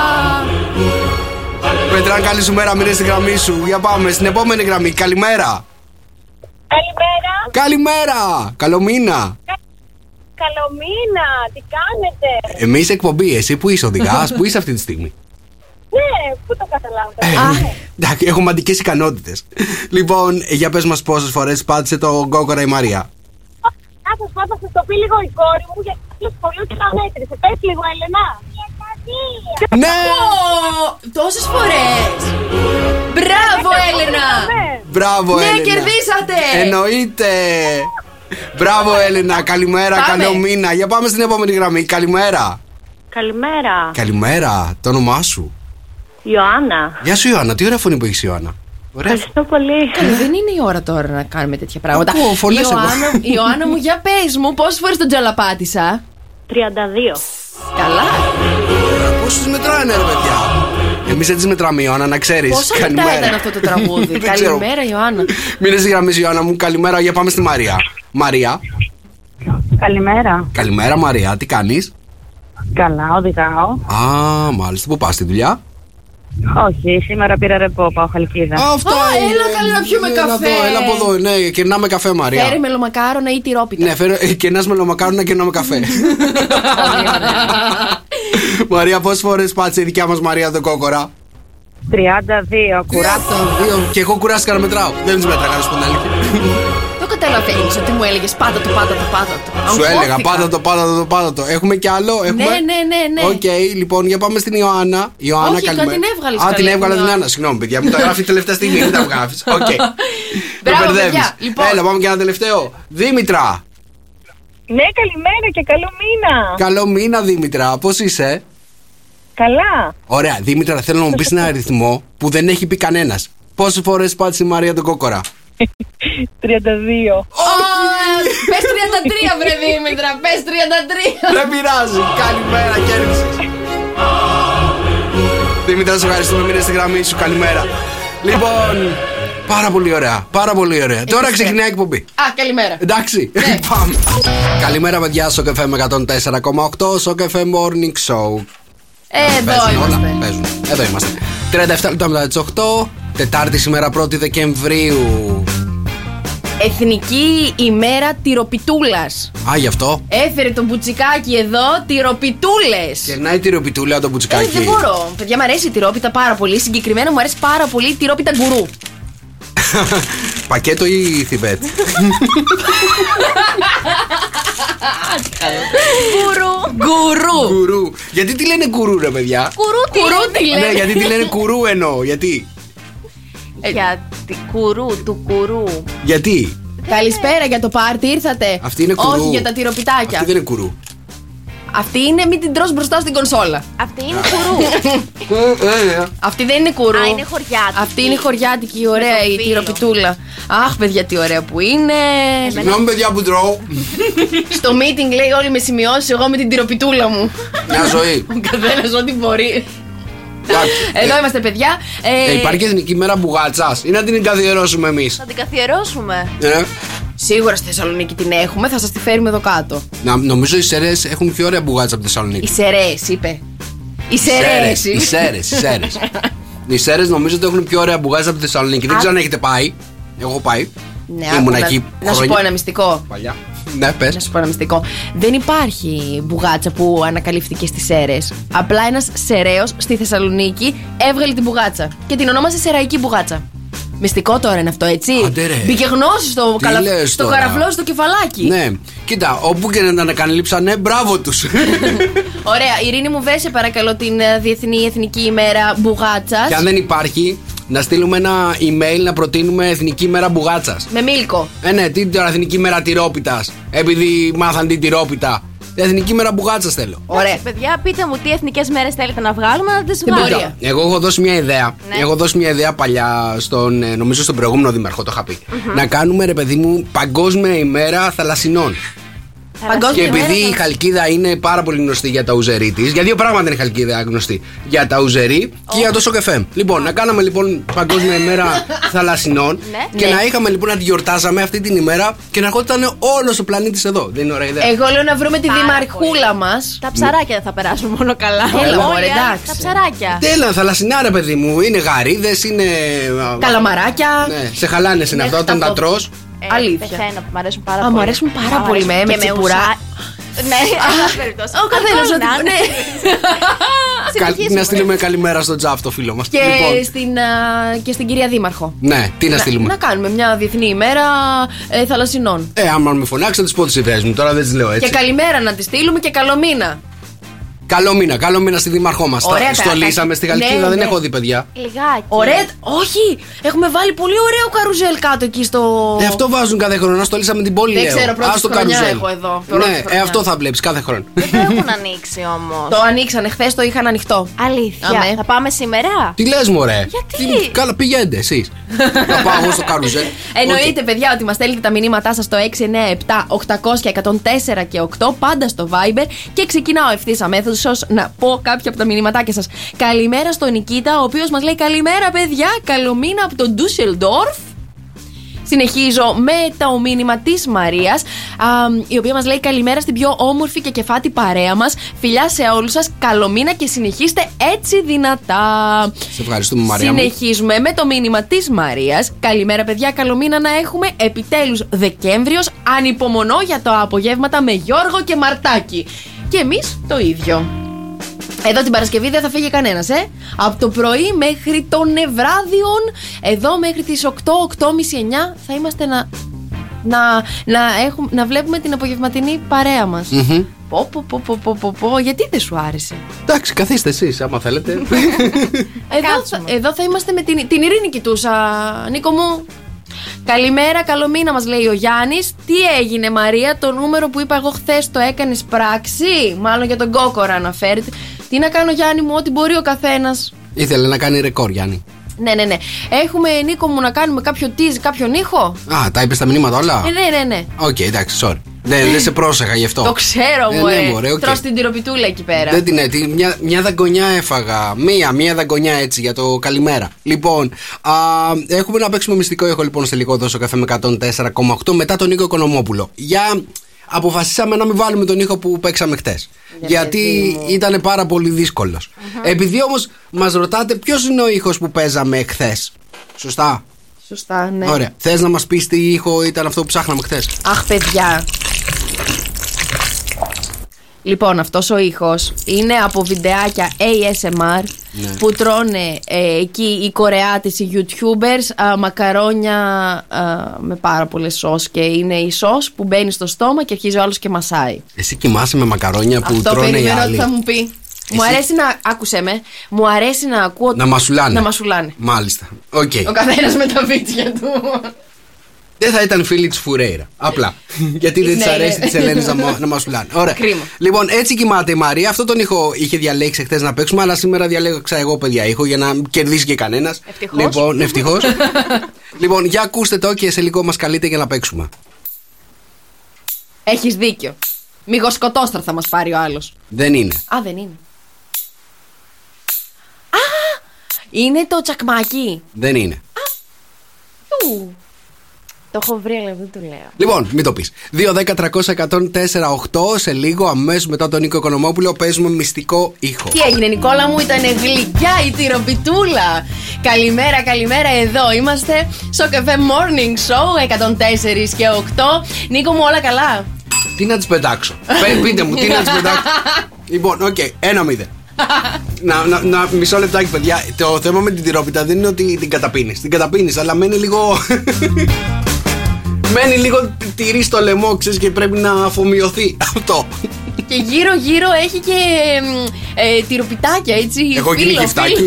Πέτρα, καλή σου μέρα, μείνε στη γραμμή σου. Για πάμε στην επόμενη γραμμή. Καλημέρα. Καλημέρα. Καλημέρα. Καλό μήνα. Καλό μήνα. Τι κάνετε? Εμείς εκπομπή, εσύ που είσαι οδηγάς, που είσαι αυτή τη στιγμή? Ναι, πού το καταλάβετε? Ε, εντάξει, έχουμε αντικές ικανότητες. Λοιπόν, για πες μας πόσες φορές πάτησε το κόκορα η Μαρία. Να σας πω, θα σας το πει λίγο η κόρη μου γιατί το σχολείο και τα μέτρησε. Πες λίγο, Έλενα. Ναι! Ω, τόσες φορές. Μπράβο, Έλενα. Μπράβο, Ναι, Έλενα. κερδίσατε. Εννοείται. Μπράβο, Έλενα. Καλημέρα, Πάμε. καλό μήνα. Για πάμε στην επόμενη γραμμή. Καλημέρα. Καλημέρα. Καλημέρα. Το όνομά σου? Ιωάννα. Γεια σου, Ιωάννα. Τι ωραία φωνή που έχεις, Ιωάννα. Ωραία. Ευχαριστώ πολύ. Καλή, δεν είναι η ώρα τώρα να κάνουμε τέτοια πράγματα. Ακούω φωνές εγώ. Ιωάννα, Ιωάννα μου, για πες μου, πόσες φορές τον τζαλαπάτησα? τριάντα δύο. Καλά. Πόσους μετράνε, ρε παιδιά. Εμείς δεν τις μετράμε, Ιωάννα, να ξέρεις. Πόσα λεπτά ήταν αυτό το τραγούδι. Καλημέρα, Ιωάννα. Μείνε στη γραμμή, Ιωάννα μου. Καλημέρα, για πάμε στη Μαρία. Μαρία. Καλημέρα. Καλημέρα, Μαρία. Τι κάνεις? Καλά, οδηγάω. Α, μάλιστα. Πού πας, στη δουλειά? Όχι, σήμερα πήρα ρεπό, πάω Χαλκίδα. Α, αυτό Α, είναι. έλα, καλή να πιούμε Έλα καφέ. εδώ, έλα από εδώ, ναι, κερνάμε καφέ, Μαρία. Φέρε μελομακάρονα ή τυρόπιτα. Ναι, φέρε κερνάς μελομακάρονα, κερνάμε καφέ. Μαρία, πόσες φορές πάτησε η δικιά μας Μαρία το κόκορα? τριάντα δύο, κουράτο. Δύο. Και εγώ κουράστηκα να μετράω. Δεν τις μέτραγα, να σου πω την αλήθεια. Το καταλαβαίνεις ότι μου έλεγες πάντα το, πάντα το, πάντα το. Σου έλεγα Αγχώθηκα. πάντα το, πάντα το, πάντα το. Έχουμε κι άλλο, έχουμε. Ναι, ναι, ναι, ναι. Οκ, λοιπόν, για πάμε στην Ιωάννα. Ιωάννα, Όχι, καλημέρα. την έβγαλες Α, την καλή, έβγαλα την την Ιωάννα. Ιωάννα. Συγγνώμη, παιδιά, μου τα γράφει τελευταία στιγμή. Μην τα βγάφεις. Οκ. Το Μπράβο, μπερδεύεις. παιδιά, λοιπόν. Έλα, πάμε και ένα τελευταίο. Δήμητρα. Ναι, καλημέρα και καλό μήνα. Καλό μήνα, Δήμητρα. Πώς είσαι? Καλά. Ωραία, Δήμητρα, θέλω να μου πεις ένα αριθμό που δεν έχει πει κανένας. Πόσες φορές πάτησε η Μαρία τον κόκορα? τριάντα δύο. Ω, Πες τριάντα τρία, βρε Δήμητρα, πες τριάντα τρία. Δεν πειράζει. Καλημέρα, κέρδισες. Δήμητρα, σε ευχαριστούμε. Μείνε στη γραμμή σου. Καλημέρα. Λοιπόν, πάρα πολύ ωραία. Πάρα πολύ ωραία. Τώρα ξεκινάει η εκπομπή. Α, καλημέρα. Εντάξει, Ναι. πάμε. Καλημέρα, παιδιά. Στο Καφέ με εκατόν τέσσερα κόμμα οκτώ. Στο Καφέ Morning Show. Εδώ Παίζουν όλα. είμαστε. Παίζουν. Εδώ είμαστε. τριάντα επτά λεπτά μετά τις οκτώ. Τετάρτη σήμερα, πρώτη Δεκεμβρίου. Εθνική ημέρα τυροπιτούλας. Α, γι' αυτό. Έφερε το μπουτσικάκι εδώ τυροπιτούλες. Κερνάει τη τυροπιτούλα το Ε, μπουτσικάκι. δεν μπορώ. Παιδιά, μου αρέσει η τυρόπιτα πάρα πολύ. Συγκεκριμένα μου αρέσει πάρα πολύ η τυρόπιτα γκουρού. Πακέτο ή θιβέτ? Κουρού. Γκουρού. Κουρού. Γιατί τη λένε κουρού, ρε παιδιά? Κουρού τι Κουρού τι Ναι, λέει. γιατί τη λένε κουρού εννοώ. Γιατί? Γιατί κουρού, του κουρού. Γιατί? Καλησπέρα για το πάρτι, ήρθατε. Αυτή είναι κουρού. Όχι για τα τυροπιτάκια. Αυτή δεν είναι κουρού. Αυτή είναι μην την τρως μπροστά στην κονσόλα. Αυτή είναι κουρού. Αυτή δεν είναι κουρού. Α, είναι χωριάτικη. Αυτή είναι χωριάτικη, ωραία Με το η φύλλο. τυροπιτούλα. Αχ, παιδιά, τι ωραία που είναι. Συγγνώμη, παιδιά που τρώω. Στο meeting λέει όλοι με σημειώσεις, εγώ με την τυροπιτούλα μου. Μια ζωή. Ο καθένας ό,τι μπορεί. Εντάξει. Εδώ είμαστε, παιδιά. Ε, Ε, υπάρχει εθνική μέρα μπουγάτσας ή να την καθιερώσουμε εμείς? Θα την καθιερώσουμε. Ε, Σίγουρα στη Θεσσαλονίκη την έχουμε, θα σας τη φέρουμε εδώ κάτω. να, νομίζω οι Σέρες έχουν πιο ωραία μπουγάτσα από τη Θεσσαλονίκη. Οι Σερές, είπε. Οι Σερές. Οι Σέρες, οι Σέρες. Οι Σέρες νομίζω ότι έχουν πιο ωραία μπουγάτσα από τη Θεσσαλονίκη. Δεν Α. ξέρω αν έχετε πάει. Εγώ έχω πάει. Ναι, Ήμουν άκου, εκεί να, να σου χρόνια. πω ένα μυστικό. Παλιά. Ναι, πες. Να σου πω ένα μυστικό. Δεν υπάρχει μπουγάτσα που ανακαλύφθηκε στις Σέρες. Απλά ένας Σεραίος στη Θεσσαλονίκη έβγαλε την μπουγάτσα. Και την ονόμασε Σεραϊκή μπουγάτσα. Μυστικό τώρα είναι αυτό, έτσι. Άντε ρε. Μπήκε γνώση στο, Τι καλα... λες στο τώρα? καραφλό, στο κεφαλάκι. Ναι, κοίτα, όπου και να τα ανακαλύψανε, μπράβο τους. Ωραία, Ειρήνη μου, βέσε παρακαλώ την ε, Διεθνή Εθνική ημέρα μπουγάτσας. Και αν δεν υπάρχει, να στείλουμε ένα email να προτείνουμε Εθνική Μέρα Μπουγάτσας. Με μίλκο. Ε, ναι, τι τώρα Εθνική Μέρα Τυρόπιτας. Επειδή μάθαν την τυρόπιτα. Εθνική Μέρα Μπουγάτσας θέλω. Ωραία. Εντάξει, παιδιά, πείτε μου τι εθνικές μέρες θέλετε να βγάλουμε, να τις Δεν μπορεί. βγάλουμε. Εγώ έχω δώσει μια ιδέα. Ναι. Έχω δώσει μια ιδέα παλιά, στον, ε, νομίζω στον προηγούμενο δήμαρχο, το είχα πει. Να κάνουμε, ρε παιδί μου, Παγκόσμια ημέρα θαλασσινών. Παγκόσμια Και επειδή ημέρα η Χαλκίδα είναι πάρα πολύ γνωστή για τα ουζερί τη, για δύο πράγματα είναι η Χαλκίδα γνωστή. Για τα ουζερί και για το σοκεφέ. Λοιπόν, να κάναμε λοιπόν Παγκόσμια ημέρα θαλασσινών Ναι. και Ναι. να είχαμε λοιπόν να τη γιορτάζαμε αυτή την ημέρα και να ερχόταν όλο ο πλανήτη εδώ. Δεν είναι ωραία ιδέα? Εγώ λέω να βρούμε τη Πάρα δημαρχούλα πολύ. μας. Τα ψαράκια δεν θα περάσουν μόνο καλά. Έλα, Όλοι μωρέ, οι άλλοι, εντάξει. Τα ψαράκια. Τέλα, θαλασσινά ρε παιδί μου. Είναι γαρίδες, είναι. Καλαμαράκια. Ναι, σε χαλάνες είναι Μέχρι αυτά όταν τα τα το- τρως. Ε, Αλήθεια. Πεθαίνω που μου αρέσουν πάρα Α, πολύ. μου αρέσουν πάρα Μου πολύ, αρέσουν με- και με τσιπουρά. ουσα- Ναι, εν πάση περιπτώσει. Ο καθένας Αυτό ό,τι. να είναι. Ναι. Συνεχίζουμε. Να στείλουμε καλημέρα στον Τζαφ, το φίλο μας. Και, Λοιπόν, στην, α, και στην κυρία Δήμαρχο. ναι, τι να στείλουμε. Να κάνουμε μια διεθνή ημέρα ε, θαλασσινών. Ε, άμα με φωνάξει, θα τη πω τι ιδέε μου. Τώρα δεν τι λέω έτσι. Και καλημέρα να τη στείλουμε και καλό μήνα. Καλό μήνα, καλό μήνα στη Δήμαρχό μα. Ωραία, τα- Στολίσαμε τα- στη Χαλκίδα, ναι, δεν ναι. έχω δει παιδιά. Λιγάκι. Ωραία, όχι! Έχουμε βάλει πολύ ωραίο καρουζέλ κάτω εκεί στο. Ε, αυτό βάζουν κάθε χρόνο. Να στολίσαμε την πόλη. Δεν λέω. ξέρω, πρώτη Ας το χρονιά καρουζέλ. έχω εδώ, πρώτη Ναι, ε, χρονιά. αυτό θα βλέπει κάθε χρόνο. Δεν το έχουν ανοίξει όμως. Το ανοίξανε, χθε το είχαν ανοιχτό. Αλήθεια. Αμέ. Θα πάμε σήμερα. Τι λε, μωρέ. Γιατί? Τι- Καλά, πηγαίνετε εσεί. Να πάω εγώ στο καρουζέλ. Εννοείται, παιδιά, ότι μα στέλνετε τα μηνύματά σα στο έξι εννιά επτά οκτακόσια εκατόν τέσσερα και οκτώ, πάντα στο Viber και ξεκινάω ευθύ αμέσω αμέσως να πω κάποια από τα μηνυματάκια σας. Καλημέρα στον Νικήτα, ο οποίος μας λέει καλημέρα, παιδιά. Καλό μήνα από τον Ντούσελντορφ. Συνεχίζω με το μήνυμα της Μαρίας, η οποία μας λέει καλημέρα στην πιο όμορφη και κεφάτη παρέα μας. Φιλιά σε όλους σας, καλό μήνα και συνεχίστε έτσι δυνατά. Σε ευχαριστούμε, Μαρία. Συνεχίζουμε με το μήνυμα της Μαρίας. Καλημέρα, παιδιά, καλό μήνα να έχουμε. Επιτέλους Δεκέμβριος, ανυπομονώ για τα απογεύματα με Γιώργο και Μαρτάκη. Και εμείς το ίδιο. Εδώ την Παρασκευή δεν θα φύγει κανένας, ε. Από το πρωί μέχρι των ευράδιων, εδώ μέχρι τις οκτώ, οκτώ και μισή, εννιά θα είμαστε να, να, να, έχουμε, να βλέπουμε την απογευματινή παρέα μας. Mm-hmm. Πω, πω, πω, πω, πω, πω, πω, γιατί δεν σου άρεσε? Εντάξει, καθίστε εσείς, άμα θέλετε. εδώ, θα, εδώ θα είμαστε με την, την Ειρήνη Κιτούσα, Νίκο μου. Καλημέρα, καλό μήνα μας λέει ο Γιάννης. Τι έγινε, Μαρία, το νούμερο που είπα εγώ χθες το έκανες πράξη? Μάλλον για τον Κόκορα αναφέρεται. Τι να κάνω, Γιάννη μου, ό,τι μπορεί ο καθένας. Ήθελε να κάνει ρεκόρ, Γιάννη. Ναι, ναι, ναι. Έχουμε, Νίκο μου, να κάνουμε κάποιο tease, κάποιον ήχο. Α, τα είπες τα μηνύματα όλα. Ε, ναι, ναι, ναι. Οκ, okay, εντάξει, sorry. Δεν, δεν σε πρόσεχα γι' αυτό. Το ξέρω, μου, ε, ε. ναι, μωρέ, okay. Τρως την τυροπιτούλα εκεί πέρα. Δεν την έτει. Μια, μια δαγκονιά έφαγα. Μία, μία δαγκονιά έτσι για το καλημέρα. Λοιπόν, α, έχουμε να παίξουμε μυστικό ήχο λοιπόν σε λίγο εδώ στο καφέ με εκατόν τέσσερα κόμμα οκτώ μετά τον Νίκο Οικονομόπουλο. Για. Αποφασίσαμε να μην βάλουμε τον ήχο που παίξαμε χτες. Για γιατί ήταν πάρα πολύ δύσκολος. Uh-huh. Επειδή όμως μας ρωτάτε ποιος είναι ο ήχος που παίζαμε χθες. Σωστά. Σωστά, ναι. Ωραία. Θες να μας πεις τι ήχο ήταν αυτό που ψάχναμε χθες? Αχ, παιδιά. Λοιπόν, αυτός ο ήχος είναι από βιντεάκια έι ες εμ αρ, ναι, που τρώνε ε, εκεί οι Κορεάτες, οι YouTubers, α, μακαρόνια α, με πάρα πολλές σως. Και είναι η σως που μπαίνει στο στόμα και αρχίζει ο άλλος και μασάει. Εσύ κοιμάσαι με μακαρόνια που αυτό τρώνε οι περιμένω άλλοι? ότι θα μου πει. Εσύ... Μου αρέσει να. Άκουσε με. Μου αρέσει να ακούω. Να μασουλάνε. Να μασουλάνε. Μάλιστα. Okay. Ο καθένας με τα βίτσια του. Δεν θα ήταν φίλοι τη Φουρέιρα. Απλά. Γιατί δεν τη αρέσει τη Ελένη να, να μασουλάνε. Ωραία. Κρίμα. Λοιπόν, έτσι κοιμάται η Μαρία. Αυτό τον ήχο είχε διαλέξει χθες να παίξουμε, αλλά σήμερα διαλέξα εγώ, παιδιά, ήχο για να κερδίσει και κανένας. Ευτυχώς. Λοιπόν, ευτυχώς. Λοιπόν, για ακούστε το και σε λίγο μας καλείτε για να παίξουμε. Έχεις δίκιο. Μήπως σκοτώστρα θα μας πάρει ο άλλος. Δεν είναι. Α, δεν είναι. Α! Είναι το τσακμάκι. Δεν είναι. Α! Ου. Το έχω βρει, αλλά δεν το λέω. Λοιπόν, μην το πεις. δύο δέκα τριακόσια εκατόν τέσσερα οκτώ. Σε λίγο, αμέσως μετά τον Νίκο Οικονομόπουλο, παίζουμε μυστικό ήχο. Τι έγινε, Νικόλα μου, ήταν γλυκιά η τυροπιτούλα. Καλημέρα, καλημέρα, εδώ είμαστε στο καφέ Morning Show εκατόν τέσσερα και οκτώ. Νίκο μου, όλα καλά? Τι να τις πετάξω? Πείτε μου, τι να τις πετάξω. Λοιπόν, οκ, okay, ένα μηδέν. να, να, να, μισό λεπτάκι, παιδιά. Το θέμα με την τυρόπιτα δεν είναι ότι την καταπίνεις. Την καταπίνεις, αλλά μένει λίγο. Μένει λίγο τυρί στο λαιμό, ξέρεις, και πρέπει να αφομοιωθεί αυτό. Και γύρω γύρω έχει και ε, τυροπιτάκια, έτσι. Έχω γίνει γυφτάκι.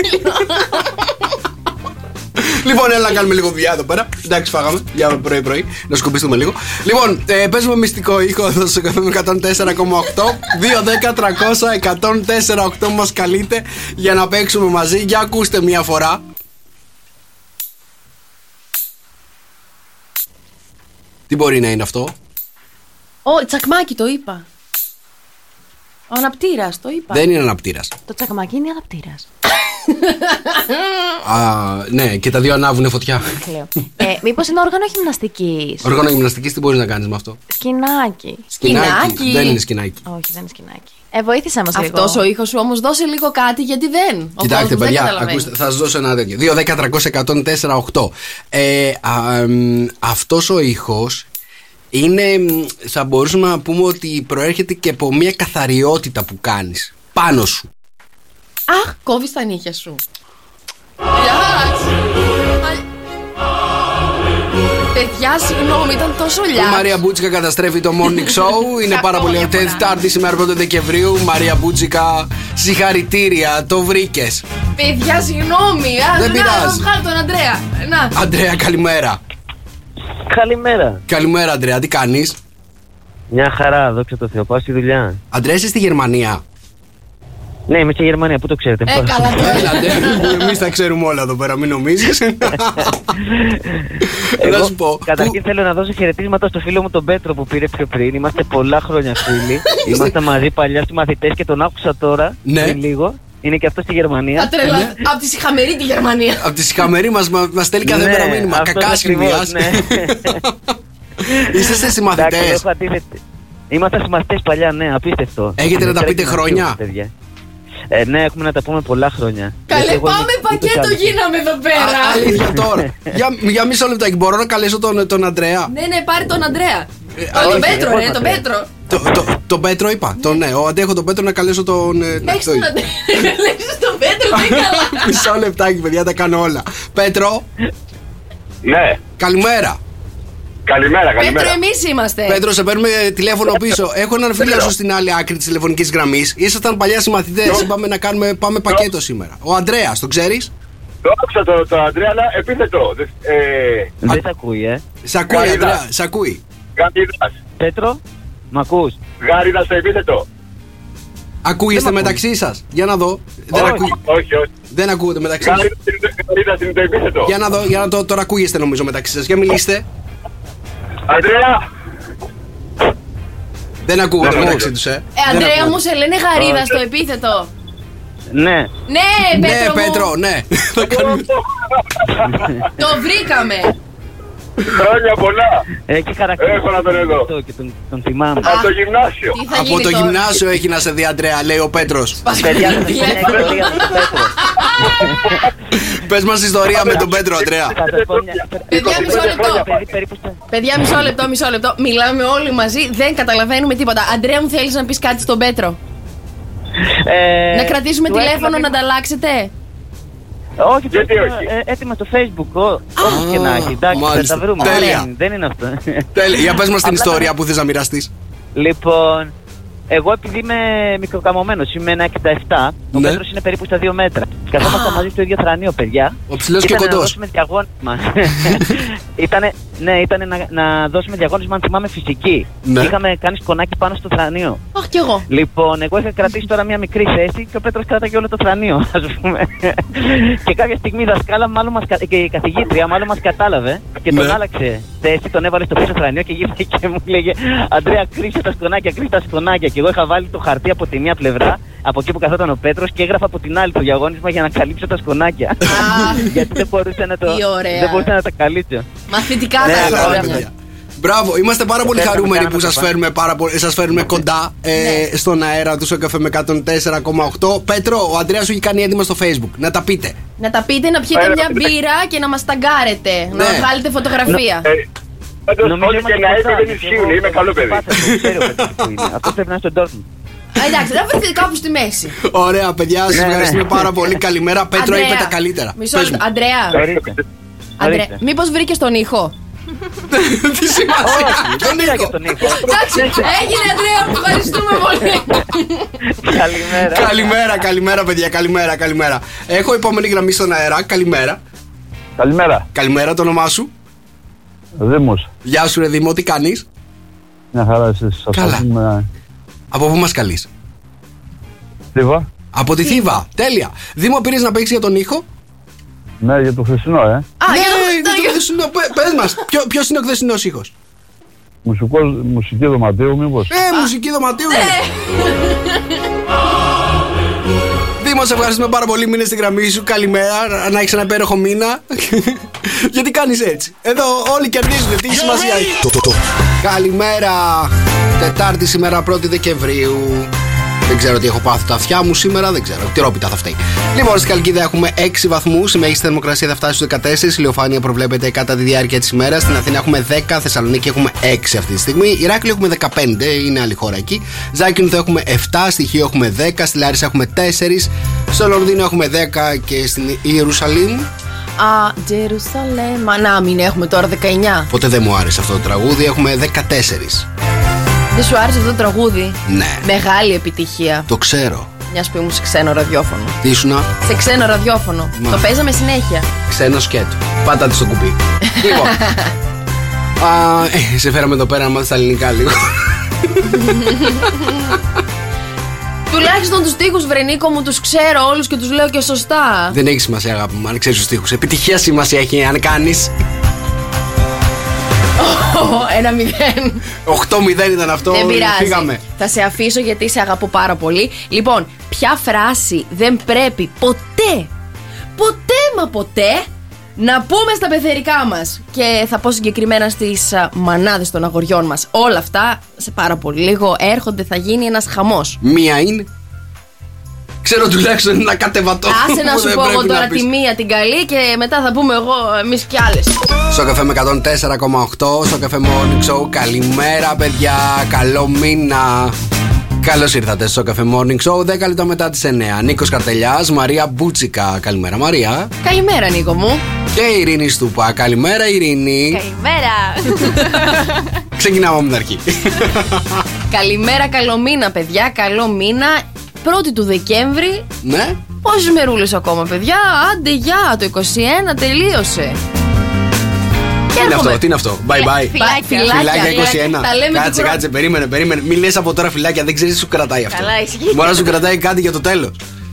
Λοιπόν, έλα να κάνουμε λίγο δουλειά εδώ πέρα. Εντάξει, φάγαμε για πρωί-πρωί. Να σκουπιστούμε λίγο. Λοιπόν, ε, παίζουμε μυστικό ήχο εδώ στο καφέ με εκατόν τέσσερα κόμμα οκτώ. δύο δέκα τριακόσια εκατόν τέσσερα οκτώ μας καλείτε για να παίξουμε μαζί. Για ακούστε μία φορά. Τι μπορεί να είναι αυτό? Ω, τσακμάκι, το είπα. Ο αναπτήρας, το είπα. Δεν είναι αναπτήρας. Το τσακμάκι είναι αναπτήρας. Α, ναι, και τα δύο ανάβουνε φωτιά. ε, Μήπως είναι όργανο γυμναστικής? Όργανο γυμναστικής, τι μπορείς να κάνεις με αυτό? Σκηνάκι. Σκηνάκι. Δεν είναι σκηνάκι. Όχι, δεν είναι σκηνάκι. Ε, βοήθησε μας λίγο. Αυτός ο ήχος σου όμως δώσε λίγο κάτι, γιατί δεν. Κοιτάξτε, παιδιά, ακούστε, θα σας δώσω ένα τέτοιο. δύο δέκα τριακόσια εκατόν τέσσερα οκτώ. Ε, αυτός ο ήχος είναι, θα μπορούσαμε να πούμε ότι προέρχεται και από μια καθαριότητα που κάνεις πάνω σου. Αχ, κόβεις τα νύχια σου. Παιδιά, συγγνώμη, ήταν τόσο λιά. Η Μαρία Μπούτσικα καταστρέφει το morning show. Είναι πάρα πολύ ωραία. Τετάρτη σήμερα πρώτο Δεκεμβρίου. Μαρία Μπούτσικα, συγχαρητήρια, το βρήκες. Παιδιά, συγγνώμη. Δεν πειράζει. Βγάλω τον Αντρέα. Να. Αντρέα, καλημέρα. Καλημέρα. Καλημέρα, Αντρέα, τι κάνεις? Μια χαρά, δόξα τω Θεώ. Πάω στη δουλειά. Αντρέα, είσαι στη Γερμανία? Ναι, είμαι στη Γερμανία, πού το ξέρετε? Ε, καλά τώρα. Εμείς τα ξέρουμε όλα εδώ πέρα, μην νομίζεις. Εγώ, Να σου πω. καταρχήν θέλω να δώσω χαιρετίσματα στο φίλο μου τον Πέτρο που πήρε πιο πριν. Είμαστε πολλά χρόνια φίλοι. Είμαστε μαζί παλιά μαθητές και τον άκουσα τώρα Ναι. πριν λίγο. Είναι και αυτό στη Γερμανία. Θα τρελα... Από τη Σιχαμερή τη Γερμανία. Από τη Σιχαμερή μας μας στέλνει κάθε Ναι, μέρα μήνυμα. αυτός Κακά ακριβώς, σχημιάς. ναι. Είσαστε Εντάξει, συμμαθητές. έχω αντίθετη. Είμαστε συμμαθητές παλιά, ναι, απίστευτο. Έχετε να τα πείτε Τρέχει χρόνια? να φύγουμε, παιδιά. Ε, ναι, έχουμε να τα πούμε πολλά χρόνια. Καλέ, Γιατί εγώ πάμε είμαι- πακέτο ούτως άλλως- γίναμε εδώ Α, πέρα. αλήθεια τώρα. για, για μισό λεπτάκι, μπορώ να καλέσω τον, τον Αντρέα. Ναι, ναι, πάρε τον Αντρέα. Ε, Τον όχι, Πέτρο, εγώ ρε, τον τον Αντρέα. Πέτρο. Το, το, τον Πέτρο είπα. Το, ναι, ο, αντέχω τον Πέτρο να καλέσω τον. ε, Έχεις το- τον Αντρέα. Λέξεις τον Πέτρο, δεν καλά. Μισό λεπτάκι, παιδιά, τα κάνω όλα. Πέτρο, Ναι. καλημέρα. Καλημέρα, Πέτρο, καλημέρα. εμείς είμαστε. Πέτρο, σε παίρνουμε τηλέφωνο πίσω. Έχω έναν φίλο σου στην άλλη άκρη τη τηλεφωνική γραμμή. Ήσασταν παλιά συμμαθητές. Είπαμε να κάνουμε πάμε πακέτο σήμερα. Ο Αντρέα, τον ξέρει? Το άκουσα το, το Αντρέα, αλλά επίθετο. Ε, Δεν σε ακούει, ε. Σ' ακούει, Γαρίδας. Αντρέα, σ' ακούει. Γαρίδας. Πέτρο, μ' ακούς? Γαρίδας το επίθετο. Ακούγεστε μεταξύ σα. Για να δω. Δεν, Όχι. ακούει. Όχι, όχι. Δεν ακούγεται μεταξύ σα. Γαρίδας είναι το- Γαρίδας είναι το επίθετο. Για να δω, για να το, τώρα ακούγεστε νομίζω μεταξύ σα. Για μιλήστε. Αντρέα. Δεν ακούγονται Δεν μεταξύ ακούγεται. του, ε. Ε, Δεν Αντρέα ακούγονται. μου, σε λένε Γαρίδα στο επίθετο. Ναι. Ναι, Ναι, Πέτρο μου. Πέτρο, ναι. Θα κάνουμε- Το βρήκαμε. Χρόνια πολλά. Έχει χαρακτήρα. Έχω να τον εδώ. Αυτό και τον, τον θυμάμαι. Από το γυμνάσιο. Τι θα Από γίνει το τώρα? γυμνάσιο έχει να σε δει, Αντρέα, λέει ο Πέτρο. Παιδιά, δεν τηλέφωνο. έχει εκδοχή για τον Πέτρο. Πε μα ιστορία με τον Πέτρο, Αντρέα. Θα σας πω μια- Παιδιά, μισό λεπτό. Περί- περίπου στα- Παιδιά, μισό λεπτό, μισό λεπτό. Μιλάμε όλοι μαζί, δεν καταλαβαίνουμε τίποτα. Αντρέα, μου θέλεις να πεις κάτι στον Πέτρο? Ε, Να κρατήσουμε του τηλέφωνο έστειλα να μήνυμα- ανταλλάξετε? Όχι, Γιατί το όχι? έστειλα, ε, έτοιμα στο Facebook. ό- Ό,τι και να έχει. Εντάξει, θα μάλιστα. τα βρούμε. Τέλεια. Δεν- Δεν είναι αυτό. Τέλεια. Για πε μα την Απλά ιστορία θα- που θε να μοιραστεί. Λοιπόν, εγώ επειδή είμαι μικροκαμωμένος, είμαι ένα εξήντα επτά, ο Ναι. Πέτρος είναι περίπου στα δύο μέτρα. Καθόμασταν μαζί στο ίδιο θρανείο, παιδιά. Ο ψηλός και Ήτανε κοντός. να δώσουμε διαγώνισμα. ήτανε, ναι, ήταν να, να δώσουμε διαγώνισμα, αν θυμάμαι, φυσική. Ναι. Είχαμε κάνει σκονάκι πάνω στο θρανείο. Αχ, κι εγώ. Λοιπόν, εγώ είχα κρατήσει τώρα μια μικρή θέση και ο Πέτρος κράταγε όλο το θρανείο, ας πούμε. Και κάποια στιγμή η δασκάλα, μάλλον μας, κα- και η καθηγήτρια, μάλλον μας κατάλαβε και τον Ναι. άλλαξε θέση, τον έβαλε στο πίσω θρανείο και γύρνε και μου λέγε Αντρέα, κρύψε τα σκονάκια, κρύψε τα σκονάκια. Και εγώ είχα βάλει το χαρτί από τη μία πλευρά, από εκεί που καθόταν ο Πέτρος, και έγραφα από την άλλη το διαγώνισμα για να καλύψω τα σκονάκια. Γιατί δεν μπορούσα να, το, Τι ωραία. δεν μπορούσα να τα καλύψω. Μαθητικά Ναι, τα ναι, χρόνια. παιδιά. Μπράβο, είμαστε πάρα πολύ Θέλαμε χαρούμενοι να που σας κάνουμε φέρνουμε, πάρα πολύ, σας φέρνουμε κοντά ε, στον αέρα του Σοκαφέ με εκατόν τέσσερα κόμμα οκτώ. Πέτρο, ο Αντρέας σου έχει κάνει έτοιμα στο Facebook. Να τα πείτε. Να τα πείτε, να πιείτε Έλα, μια ναι. μπύρα και να μας ταγκάρετε. Ναι. Να βγάλετε φωτογραφία. Ε, Πάντως Νομίζω ό,τι και είμαστε να κοντά, είπε δεν γιατί ισχύουν. εγώ- Είμαι καλό παιδί. Πάτε, το ξέρω, παιδί, που είναι. Αυτό πρέπει να είναι στον Dortmund. Α, εντάξει, να βρεθείτε κάπου στη μέση. Ωραία, παιδιά, σας Ναι, ναι. ευχαριστούμε πάρα πολύ. Καλημέρα. Πέτρο Αντρέα, είπε τα καλύτερα. Μισό Πες λεπτό. μου. Αντρέα, Ορίστε. Αντρέα, Ορίστε. μήπως βρήκες τον ήχο? Τι σημασία. Δεν πήρα και τον ήχο. Εντάξει, έγινε Αντρέα, μου ευχαριστούμε πολύ. Καλημέρα. Καλημέρα, καλημέρα, παιδιά. Καλημέρα, καλημέρα. Έχω επόμενη γραμμή στον αέρα. Καλημέρα. Καλημέρα. Καλημέρα, το όνομά σου. Δήμος. Γεια σου, ρε Δήμο, τι κάνεις? Μια χαρά εσείς. Καλά. Από πού μας καλείς? Θήβα. Από τη Θήβα. Τέλεια. Δήμο, πήρες να παίξεις για τον ήχο? Ναι, για το χθεσινό, ε. Α, για Ναι, το- το χθεσινό. Πε- Πες μας, ποιο- ποιος είναι ο χθεσινός ήχος? Μουσικός, μουσική δωματίου, μήπως. Ε, μουσική δωματίου. Δήμο, σε ευχαριστούμε πάρα πολύ. Μείνε στη γραμμή σου. Καλημέρα. Να έχεις ένα υπέροχο μήνα. Γιατί κάνεις έτσι? Εδώ όλοι κερδίζουν. Τι σημασία έχει? Το, το, το. Καλημέρα. Τετάρτη σήμερα, πρώτη Δεκεμβρίου. Δεν ξέρω τι έχω πάθει τα αυτιά μου σήμερα, δεν ξέρω. Τυρόπιτα θα φταίει. Λοιπόν, στην Καλκίδα έχουμε έξι βαθμούς. Η μέγιστη θερμοκρασία θα φτάσει στους δεκατέσσερα. Ηλιοφάνεια προβλέπεται κατά τη διάρκεια της ημέρας. Στην Αθήνα έχουμε δέκα. Θεσσαλονίκη έχουμε έξι αυτή τη στιγμή. Ηράκλειο έχουμε δεκαπέντε. Είναι άλλη χώρα εκεί. Ζάκυνθο έχουμε επτά. Στη Χίο έχουμε δέκα. Στη Λάρισα έχουμε τέσσερα. Στο Λονδίνο έχουμε δέκα. Και στην Ιερουσαλήμ. Α, Τζερουσαλέμ. Να, μην έχουμε τώρα δεκαεννιά. Ποτέ δεν μου άρεσε αυτό το τραγούδι. Έχουμε δεκατέσσερα. Δεν σου άρεσε αυτό το τραγούδι? Ναι, Μεγάλη επιτυχία. το ξέρω. Μια που ήμουν σε ξένο ραδιόφωνο. Τι ήσουνα? Σε ξένο ραδιόφωνο. Μα. Το παίζαμε συνέχεια. Ξένο σκέτο. Πάτα στο κουμπί. Λοιπόν. Α, ε, σε φέραμε εδώ πέρα να μάθεις τα ελληνικά λίγο. Τουλάχιστον Τουλάχιστον τους στίχους, Βρενίκο μου, τους ξέρω όλους και τους λέω και σωστά. Δεν έχει σημασία, αγάπη μου, αν ξέρεις τους στίχους. Επιτυχία σημασία έχει αν κάνεις. Ένα μηδέν. οκτώ μηδέν ήταν αυτό. Δεν πειράζει. Φύγαμε. Θα σε αφήσω γιατί σε αγαπώ πάρα πολύ. Λοιπόν, ποια φράση δεν πρέπει ποτέ, ποτέ μα ποτέ να πούμε στα πεθερικά μας? Και θα πω συγκεκριμένα στις α, μανάδες των αγοριών μας. Όλα αυτά σε πάρα πολύ λίγο έρχονται, θα γίνει ένας χαμός. Μία είναι. Ξέρω τουλάχιστον ένα κατεβατό. Άσε να σου πω εγώ τώρα τη μία την καλή και μετά θα πούμε εγώ εμείς κι άλλες. Στο καφέ με εκατόν τέσσερα κόμμα οκτώ, στο καφέ Morning Show. Καλημέρα, παιδιά. Καλό μήνα. Καλώς ήρθατε στο καφέ Morning Show. δέκα λεπτά μετά τις εννιά. Νίκος Καρτελιάς, Μαρία Μπούτσικα. Καλημέρα, Μαρία. Καλημέρα, Νίκο μου. Και η Ειρήνη Στούπα. Καλημέρα, Ειρήνη. Καλημέρα. Ξεκινάμε από την αρχή. Καλημέρα, καλό μήνα, παιδιά. Καλό μήνα. Πρώτη του Δεκέμβρη. Ναι. Πόσες μερούλες ακόμα, παιδιά? Άντε, γεια, το είκοσι ένα τελείωσε. Τι είναι αυτό, τι είναι αυτό? Bye bye. Φυλάκια, Φυλάκια είκοσι ένα. Τα λέμε Κάτσε, του κάτσε, περίμενε, περίμενε. Μην λες από τώρα φυλάκια, δεν ξέρεις τι σου κρατάει αυτό. Καλά, ισχύει. Μπορεί να σου κρατάει κάτι για το τέλος.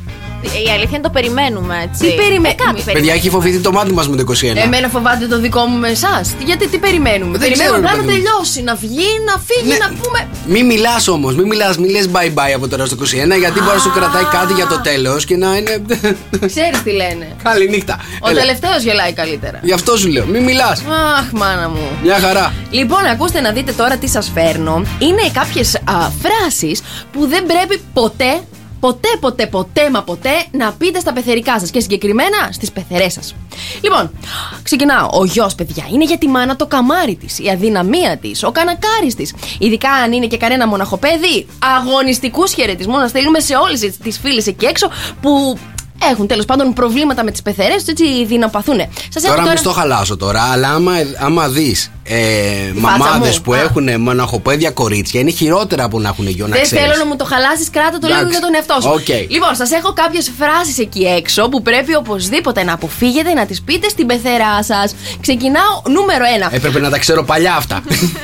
Η αλήθεια είναι το περιμένουμε, έτσι. Τι περιμέ- Ε, κάτι Παιδιά, περιμένουμε. έχει φοβηθεί το μάτι μας με το είκοσι ένα. Εμένα φοβάται το δικό μου με εσάς. Γιατί τι περιμένουμε? Δεν Περιμένουμε ξέρω, απλά να παιδί μου. τελειώσει, να βγει, να φύγει, Ναι. να πούμε. Μην μιλάς όμως, μην μιλάς, μην λες bye bye από τώρα στο είκοσι ένα, γιατί μπορεί να σου κρατάει κάτι για το τέλος και να είναι. Ξέρεις τι λένε. Καλή νύχτα. Ο Έλα. τελευταίος γελάει καλύτερα. Γι' αυτό σου λέω, μην μιλάς. Αχ, μάνα μου. Μια χαρά. Λοιπόν, ακούστε να δείτε τώρα τι σας φέρνω. Είναι κάποιες α, φράσεις που δεν πρέπει ποτέ, ποτέ, ποτέ, ποτέ, μα ποτέ να πείτε στα πεθερικά σας και συγκεκριμένα στις πεθερές σας. Λοιπόν, ξεκινάω. Ο γιος, παιδιά, είναι για τη μάνα το καμάρι της, η αδυναμία της, ο κανακάρης της. Ειδικά αν είναι και κανένα μοναχοπέδι, αγωνιστικούς χαιρετισμούς να στείλουμε σε όλες τις φίλες εκεί έξω που έχουν τέλος πάντων προβλήματα με τις πεθερές τους, έτσι δυναπαθούνε. Σας έχω Τώρα μην στο χαλάσω τώρα, αλλά άμα, άμα δεις ε, μαμάδες μου. που Α. έχουν μοναχοπέδια κορίτσια, είναι χειρότερα από να έχουν γιο, να Δεν ξέρεις. θέλω να μου το χαλάσεις, κράτα το λίγο Εντάξει. για τον εαυτό σου. Οκ. Λοιπόν, σας έχω κάποιες φράσεις εκεί έξω που πρέπει οπωσδήποτε να αποφύγετε να τις πείτε στην πεθερά σας. Ξεκινάω νούμερο ένα. Έπρεπε να τα ξέρω παλιά αυτά.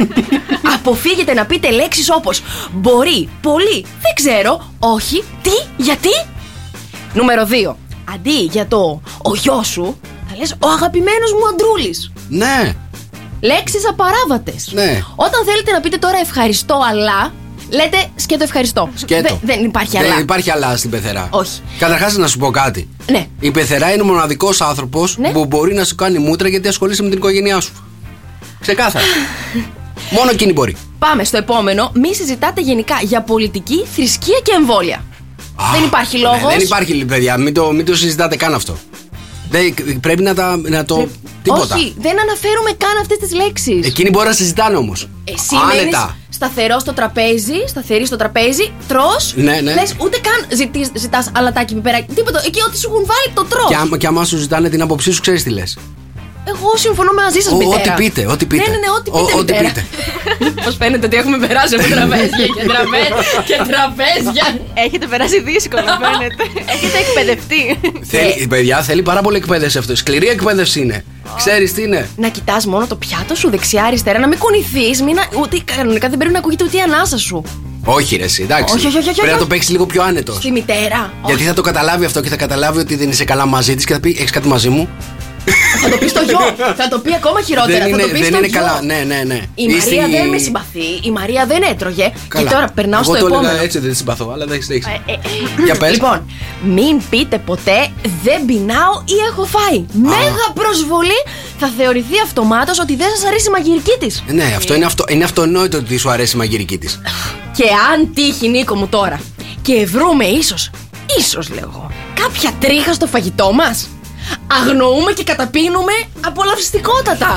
Αποφύγετε να πείτε λέξεις όπως μπορεί, πολύ, δεν ξέρω, όχι, τι, γιατί. Νούμερο δύο. Αντί για το ο γιος σου, θα λες ο αγαπημένος μου αντρούλης. Ναι. Λέξεις απαράβατες. Ναι. Όταν θέλετε να πείτε τώρα ευχαριστώ, αλλά λέτε σκέτο ευχαριστώ. Σκέτο. Δε- δεν υπάρχει αλλά. Δεν υπάρχει αλλά στην πεθερά. Όχι. Καταρχάς να σου πω κάτι. Ναι. Η πεθερά είναι ο μοναδικός άνθρωπος Ναι. που μπορεί να σου κάνει μούτρα γιατί ασχολείσαι με την οικογένειά σου. Ξεκάθαρα. Μόνο εκείνη μπορεί. Πάμε στο επόμενο. Μη συζητάτε γενικά για πολιτική, θρησκεία και εμβόλια. Δεν υπάρχει Ναι, λόγος. δεν υπάρχει, παιδιά. Μην το, μην το συζητάτε καν αυτό. Δεν, πρέπει να, τα, να το. Τίποτα. Όχι, δεν αναφέρουμε καν αυτές τις λέξεις. Εκείνοι μπορεί να συζητάνε όμως. Εσύ μένεις Άνετα. σταθερό στο τραπέζι, σταθερή στο τραπέζι, τρως. Ναι, ναι. Λες ούτε καν ζητείς, ζητάς αλατάκι, πιπεράκι, τίποτα. Εκεί ό,τι σου έχουν βάλει το τρως. Και, άμα, και άμα σου ζητάνε την άποψή σου, ξέρεις τι λες. Εγώ συμφωνώ μαζί σας, Ο- μητέρα. ό,τι πείτε, ό,τι πείτε. Ναι, ναι, ναι, ό,τι Ο- πείτε, ό,τι μητέρα. πείτε. Πώς φαίνεται ότι έχουμε περάσει από τραπέζια και τραπέζια και τραπέζια. Έχετε περάσει δύσκολο, φαίνεται. Έχετε εκπαιδευτεί. Θέλει, παιδιά, θέλει πάρα πολύ εκπαίδευση αυτό. Σκληρή εκπαίδευση είναι. Ξέρεις τι είναι. Να κοιτάς μόνο το πιάτο σου δεξιά-αριστερά, να μην κουνηθείς, μην, να- ούτε, κανονικά δεν πρέπει να ακούγεται ούτε η ανάσα σου. Όχι, ρε, εσύ, εντάξει. Όχι, όχι, όχι, όχι, Πρέπει να όχι. το παίξει λίγο πιο άνετο. Στη μητέρα. Γιατί θα το καταλάβει αυτό και θα καταλάβει ότι δεν είσαι καλά μαζί τη και θα πει: έχεις κάτι μαζί μου. Θα το πει στο γιο. Θα το πει ακόμα χειρότερα. δεν θα είναι, το πει δεν στο είναι γιο. καλά. Ναι, ναι, ναι. Η Είσαι Μαρία η- δεν με συμπαθεί. Η Μαρία δεν έτρωγε. Καλά. Και τώρα περνάω Εγώ στο το επόμενο. έλεγα έτσι, δεν τη συμπαθώ, αλλά δεν έχει. Ε, ε, Για πες. Λοιπόν, μην πείτε ποτέ δεν πεινάω ή έχω φάει. Μέγα προσβολή, θα θεωρηθεί αυτομάτως ότι δεν σας αρέσει η μαγειρική της. Ναι, αυτό είναι, αυτο, είναι αυτονόητο ότι σου αρέσει η μαγειρική τη. Και αν τύχει, Νίκο μου, τώρα και βρούμε ίσως, ίσως λέω εγώ, κάποια τρίχα στο φαγητό μας, αγνοούμε και καταπίνουμε απολαυστικότατα.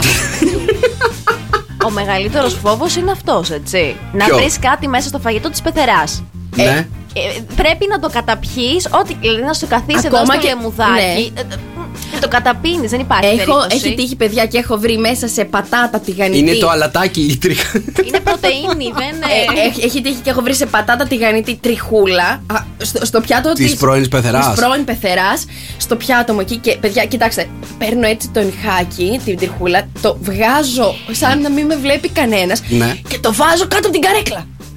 Ο μεγαλύτερος φόβος είναι αυτός, έτσι. Να Ποιο? βρεις κάτι μέσα στο φαγητό της πεθεράς. Ναι. Ε, πρέπει να το καταπιείς, ό,τι, δηλαδή να σου καθίσει εδώ Ακόμα στο και- λεμουδάκι. ναι. ε, ε, Και το καταπίνεις, δεν υπάρχει Έχω, περίπτωση. έχει τύχει, παιδιά, και έχω βρει μέσα σε πατάτα τηγανιτή. Είναι το αλατάκι η τρίχα. Είναι πρωτεΐνη, δεν Ε, έχει, έχει τύχει και έχω βρει σε πατάτα τηγανιτή τριχούλα α, στο, στο πιάτο Της πρώην πεθεράς. Της πρώην πεθεράς, στο πιάτο μου εκεί. Και παιδιά, κοιτάξτε, παίρνω έτσι το νυχάκι, την τριχούλα, το βγάζω σαν να μην με βλέπει κανένας Ναι. και το βάζω κάτω από την καρέκλα.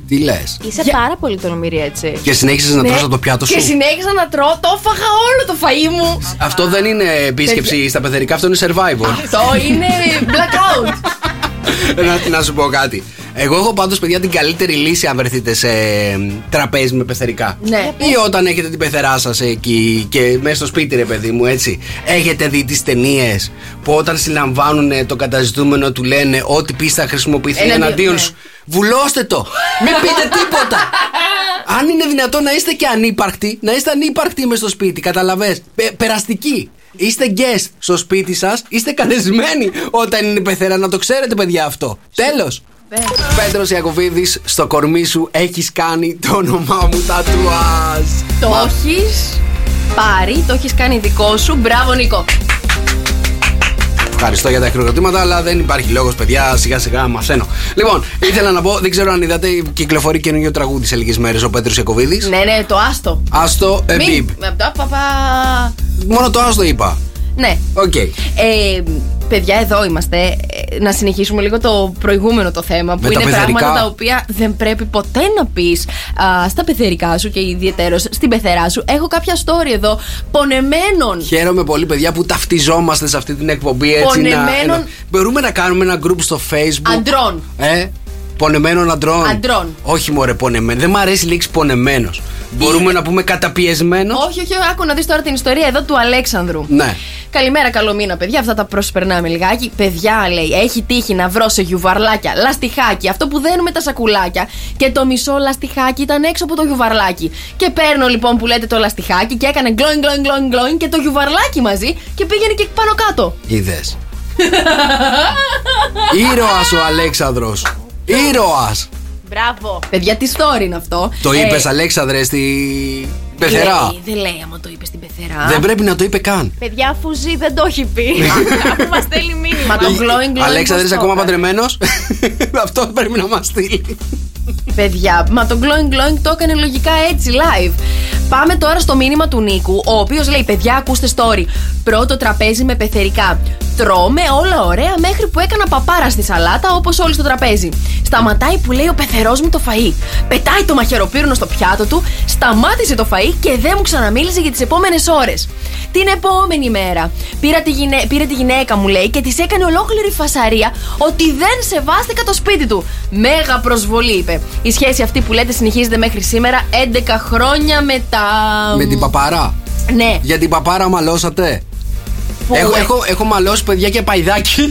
Τι λες? Είσαι Για- πάρα πολύ τολμηρή, έτσι. Και συνέχισες να Ναι, τρως από το πιάτο σου. Και συνέχισα να τρώω, το έφαγα όλο το φαΐ μου. Αυτό δεν είναι επίσκεψη στα παιδερικά, αυτό είναι survivor. Αυτό είναι blackout. να, να σου πω κάτι. Εγώ έχω πάντως, παιδιά, την καλύτερη λύση αν βρεθείτε σε τραπέζι με πεθερικά. Ναι. Ή όταν έχετε την πεθερά σας εκεί και μέσα στο σπίτι, ρε παιδί μου, έτσι. Έχετε δει τις ταινίες που όταν συλλαμβάνουν το καταζητούμενο του λένε ό,τι πίστα χρησιμοποιηθεί Εναντίον, εναντίον ναι. σου. Βουλώστε το! Μην πείτε τίποτα! Αν είναι δυνατόν να είστε και ανύπαρκτοι, να είστε ανύπαρκτοι μες στο σπίτι, καταλαβες. Πε, περαστικοί. Είστε guest στο σπίτι σας, είστε καλεσμένοι όταν είναι η πεθερά. Να το ξέρετε, παιδιά, αυτό. Τέλος. Πέτρος Ιακωβίδης, στο κορμί σου έχεις κάνει το όνομά μου τατουάζ. Το έχεις πάρει, το έχεις κάνει δικό σου. Μπράβο, Νίκο. Ευχαριστώ για τα χειροκροτήματα, αλλά δεν υπάρχει λόγος, παιδιά. Σιγά σιγά μαθαίνω. Λοιπόν, ήθελα να πω, δεν ξέρω αν είδατε, κυκλοφορεί καινούργιο τραγούδι σε λίγες μέρες ο Πέτρος Ιακωβίδης. Ναι, ναι, το άστο. Άστο Μην. εμπίπ. Με αυτό, παπα. Μόνο το άστο είπα. Ναι. Οκ. Ε, παιδιά, εδώ είμαστε. Ε, να συνεχίσουμε λίγο το προηγούμενο το θέμα, που Με τα είναι πεθερικά. πράγματα τα οποία δεν πρέπει ποτέ να πεις α, στα πεθερικά σου και ιδιαιτέρως στην πεθερά σου. Έχω κάποια story εδώ πονεμένων. Χαίρομαι πολύ, παιδιά, που ταυτιζόμαστε σε αυτή την εκπομπή, έτσι. Να, Πονεμένων. να- μπορούμε να κάνουμε ένα group στο Facebook. Αντρών. Ε, πονεμένων αντρών. Αντρών. Όχι, μωρέ, πονεμένο. Δεν μου αρέσει η λέξη πονεμένος. Μπορούμε να πούμε καταπιεσμένος. Όχι, όχι, άκου να δεις τώρα την ιστορία εδώ του Αλέξανδρου. Ναι. Καλημέρα, καλό μήνα, παιδιά. Αυτά τα προσπερνάμε λιγάκι. Παιδιά, λέει, έχει τύχει να βρω σε γιουβαρλάκια λαστιχάκι, αυτό που δένουμε τα σακουλάκια. Και το μισό λαστιχάκι ήταν έξω από το γιουβαρλάκι. Και παίρνω λοιπόν που λέτε το λαστιχάκι και έκανε γκλόιν, γκλόιν, γκλόιν, γκλόιν και το γιουβαρλάκι μαζί και πήγαινε και πάνω κάτω. Είδες. Ήρωας ο Αλέξανδρος. Ήρωας. Μπράβο. Παιδιά, τι story είναι αυτό. Το Ε, είπες, Αλέξανδρε, στη πεθερά. Λέει, δεν λέει άμα το είπε στην πεθερά. Δεν πρέπει να το είπε καν. Παιδιά, αφού ζει δεν το έχει πει. Αφού μας στέλνει μήνυμα. Μα το glowing glowing. Αλέξανδρε, πώς είσαι το ακόμα έκανε. παντρεμένος. Αυτό πρέπει να μας στείλει. Παιδιά, μα το glowing glowing το έκανε λογικά έτσι live. Πάμε τώρα στο μήνυμα του Νίκου, ο οποίος λέει: παιδιά, ακούστε story. Πρώτο τραπέζι με πεθερικά. Τρώμε όλα ωραία μέχρι που έκανα παπάρα στη σαλάτα, όπως όλοι στο τραπέζι. Σταματάει που λέει ο πεθερός μου το φαΐ. Πετάει το μαχαιροπύρνο στο πιάτο του, σταμάτησε το φαΐ και δεν μου ξαναμίλησε για τις επόμενες ώρες. Την επόμενη μέρα πήρα τη γυναί... πήρε τη γυναίκα μου, λέει, και της έκανε ολόκληρη φασαρία ότι δεν σεβάστηκα το σπίτι του. Μέγα προσβολή, είπε. Η σχέση αυτή που λέτε συνεχίζεται μέχρι σήμερα, έντεκα χρόνια μετά. Με την παπάρα. Ναι. Για την παπάρα μαλώσατε. Πού, Έχω, ε? έχω, έχω μαλώσει, παιδιά, και παϊδάκι.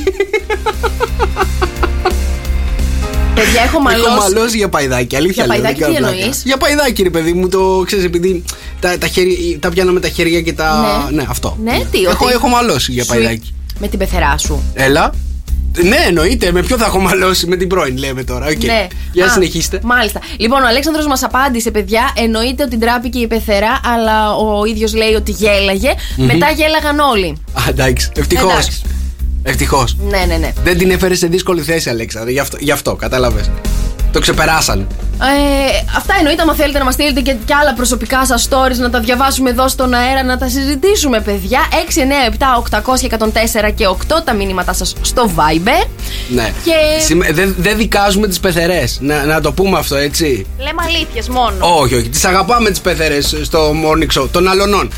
Παιδιά, έχω μαλώσει. Έχω μαλώσει για παϊδάκι, αλήθεια. Για λέω, παϊδάκι δεν τι κάνω πλάκα. εννοείς? Για παϊδάκι, ρε παιδί μου, το ξέρεις, επειδή τα, τα, χέρια, τα πιάνω με τα χέρια και τα. Ναι. Ναι, αυτό. Ναι, τι, έχω, ότι- έχω μαλώσει για Σου- παϊδάκι. Με την πεθερά σου. Έλα. Ναι, εννοείται. Με ποιο θα έχω μαλώσει, με την πρώην, λέμε τώρα. Okay. Ναι. Για Α, συνεχίστε. Μάλιστα. Λοιπόν, ο Αλέξανδρος μας απάντησε, παιδιά. Εννοείται ότι τράπηκε η πεθερά, αλλά ο ίδιος λέει ότι γέλαγε. Μετά γέλαγαν όλοι. Α, εντάξει. Ευτυχώς. Εντάξει. Ευτυχώς. Ναι, ναι, ναι. Δεν την έφερε σε δύσκολη θέση, Αλέξανδρε. Γι' αυτό, γι' αυτό κατάλαβες. Το ξεπεράσαν. Ε, αυτά εννοείται. Αν θέλετε να μας στείλετε και, και άλλα προσωπικά σας stories, να τα διαβάσουμε εδώ στον αέρα, να τα συζητήσουμε, παιδιά. έξι εννιά επτά οκτακόσια εκατόν τέσσερα και οκτώ τα μηνύματά σας στο Viber. Ναι. Και- Συμμε- Δεν δεν δικάζουμε τις πεθερές. Να, να το πούμε αυτό, έτσι. Λέμε αλήθειες μόνο. Όχι, όχι. Τις αγαπάμε τις πεθερές στο morning show των αλωνών.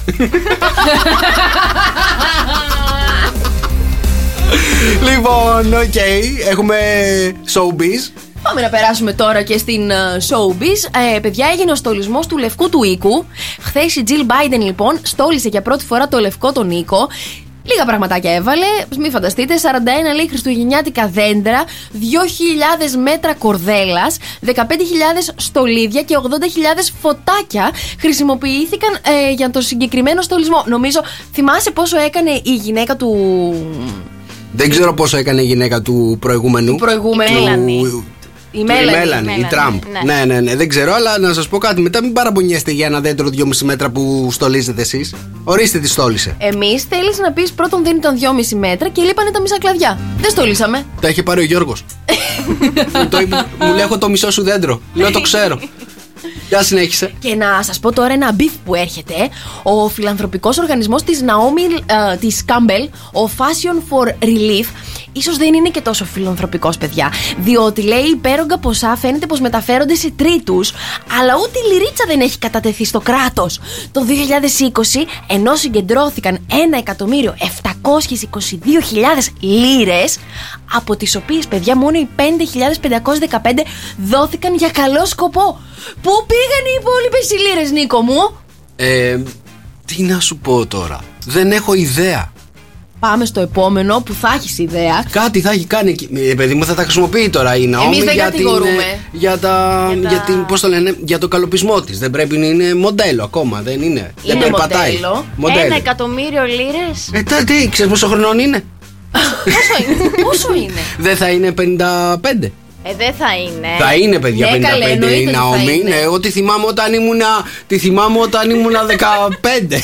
Λοιπόν, οκ. Έχουμε showbiz. Πάμε να περάσουμε τώρα και στην uh, showbiz. Ε, παιδιά, έγινε ο στολισμός του Λευκού του Οίκου. Χθες η Jill Biden, λοιπόν, στόλισε για πρώτη φορά το Λευκό τον Οίκο. Λίγα πραγματάκια έβαλε, μην φανταστείτε. σαράντα ένα λέει χριστουγεννιάτικα δέντρα, δύο χιλιάδες μέτρα κορδέλας, δεκαπέντε χιλιάδες στολίδια και ογδόντα χιλιάδες φωτάκια χρησιμοποιήθηκαν ε, για το συγκεκριμένο στολισμό. Νομίζω, θυμάσαι πόσο έκανε η γυναίκα του. Δεν ξέρω πόσο έκανε η γυναίκα του προηγούμενου. Του προηγούμενου. Του- Μέλανη. Η Η Μέλανη. Μέλανη, η Μέλανη, Τραμπ. ναι. Ναι, ναι, ναι. Δεν ξέρω, αλλά να σας πω κάτι. Μετά μην παραπονιέστε για ένα δέντρο δυόμισι μέτρα που στολίζετε εσείς. Ορίστε τι στόλισε. Εμείς θέλεις να πεις πρώτον δεν ήταν δυόμισι μέτρα και λείπανε τα μισά κλαδιά. Δεν στολίσαμε. Τα είχε πάρει ο Γιώργος. Το είπε, μου λέει: έχω το μισό σου δέντρο. Λέω: το ξέρω. Για συνέχισε. Και να σας πω τώρα ένα μπιφ που έρχεται. Ο φιλανθρωπικός οργανισμός της Naomi, ε, της Campbell, ο Fashion for Relief, ίσως δεν είναι και τόσο φιλανθρωπικός, παιδιά. Διότι λέει υπέρογκα ποσά φαίνεται πως μεταφέρονται σε τρίτους, αλλά ούτε η λιρίτσα δεν έχει κατατεθεί στο κράτος. Το δύο χιλιάδες είκοσι, ενώ συγκεντρώθηκαν ένα εκατομμύριο επτακόσιες είκοσι δύο χιλιάδες λίρες, από τις οποίες, παιδιά, μόνο οι πέντε χιλιάδες πεντακόσιες δεκαπέντε δόθηκαν για καλό σκοπό. Πού πήγαν οι υπόλοιπες οι λίρες, Νίκο μου? Ε, τι να σου πω τώρα. Δεν έχω ιδέα. Πάμε στο επόμενο που θα έχεις ιδέα. Κάτι θα έχει κάνει. Ε, παιδί μου, θα τα χρησιμοποιεί τώρα η Ναόμι. Εμείς δεν για κατηγορούμε. την, για, τα, Για τα- για, την, πώς το λένε, για το καλοπισμό της. Δεν πρέπει να είναι μοντέλο ακόμα. Δεν είναι. δεν Είναι περπατάει. μοντέλο. Μοντέλο. Ένα εκατομμύριο λίρες. Ε, τα, τι, ξέρεις πόσο χρονών είναι? Πόσο είναι? Πόσο είναι? Δεν θα είναι πενήντα πέντε. Ε, δεν θα είναι. Θα είναι, παιδιά, Ναι, πενήντα πέντε καλέ, η εννοείται ότι θα Ναόμι. είναι. Ναι, εγώ τη θυμάμαι όταν ήμουνα, τη θυμάμαι όταν ήμουνα δεκαπέντε.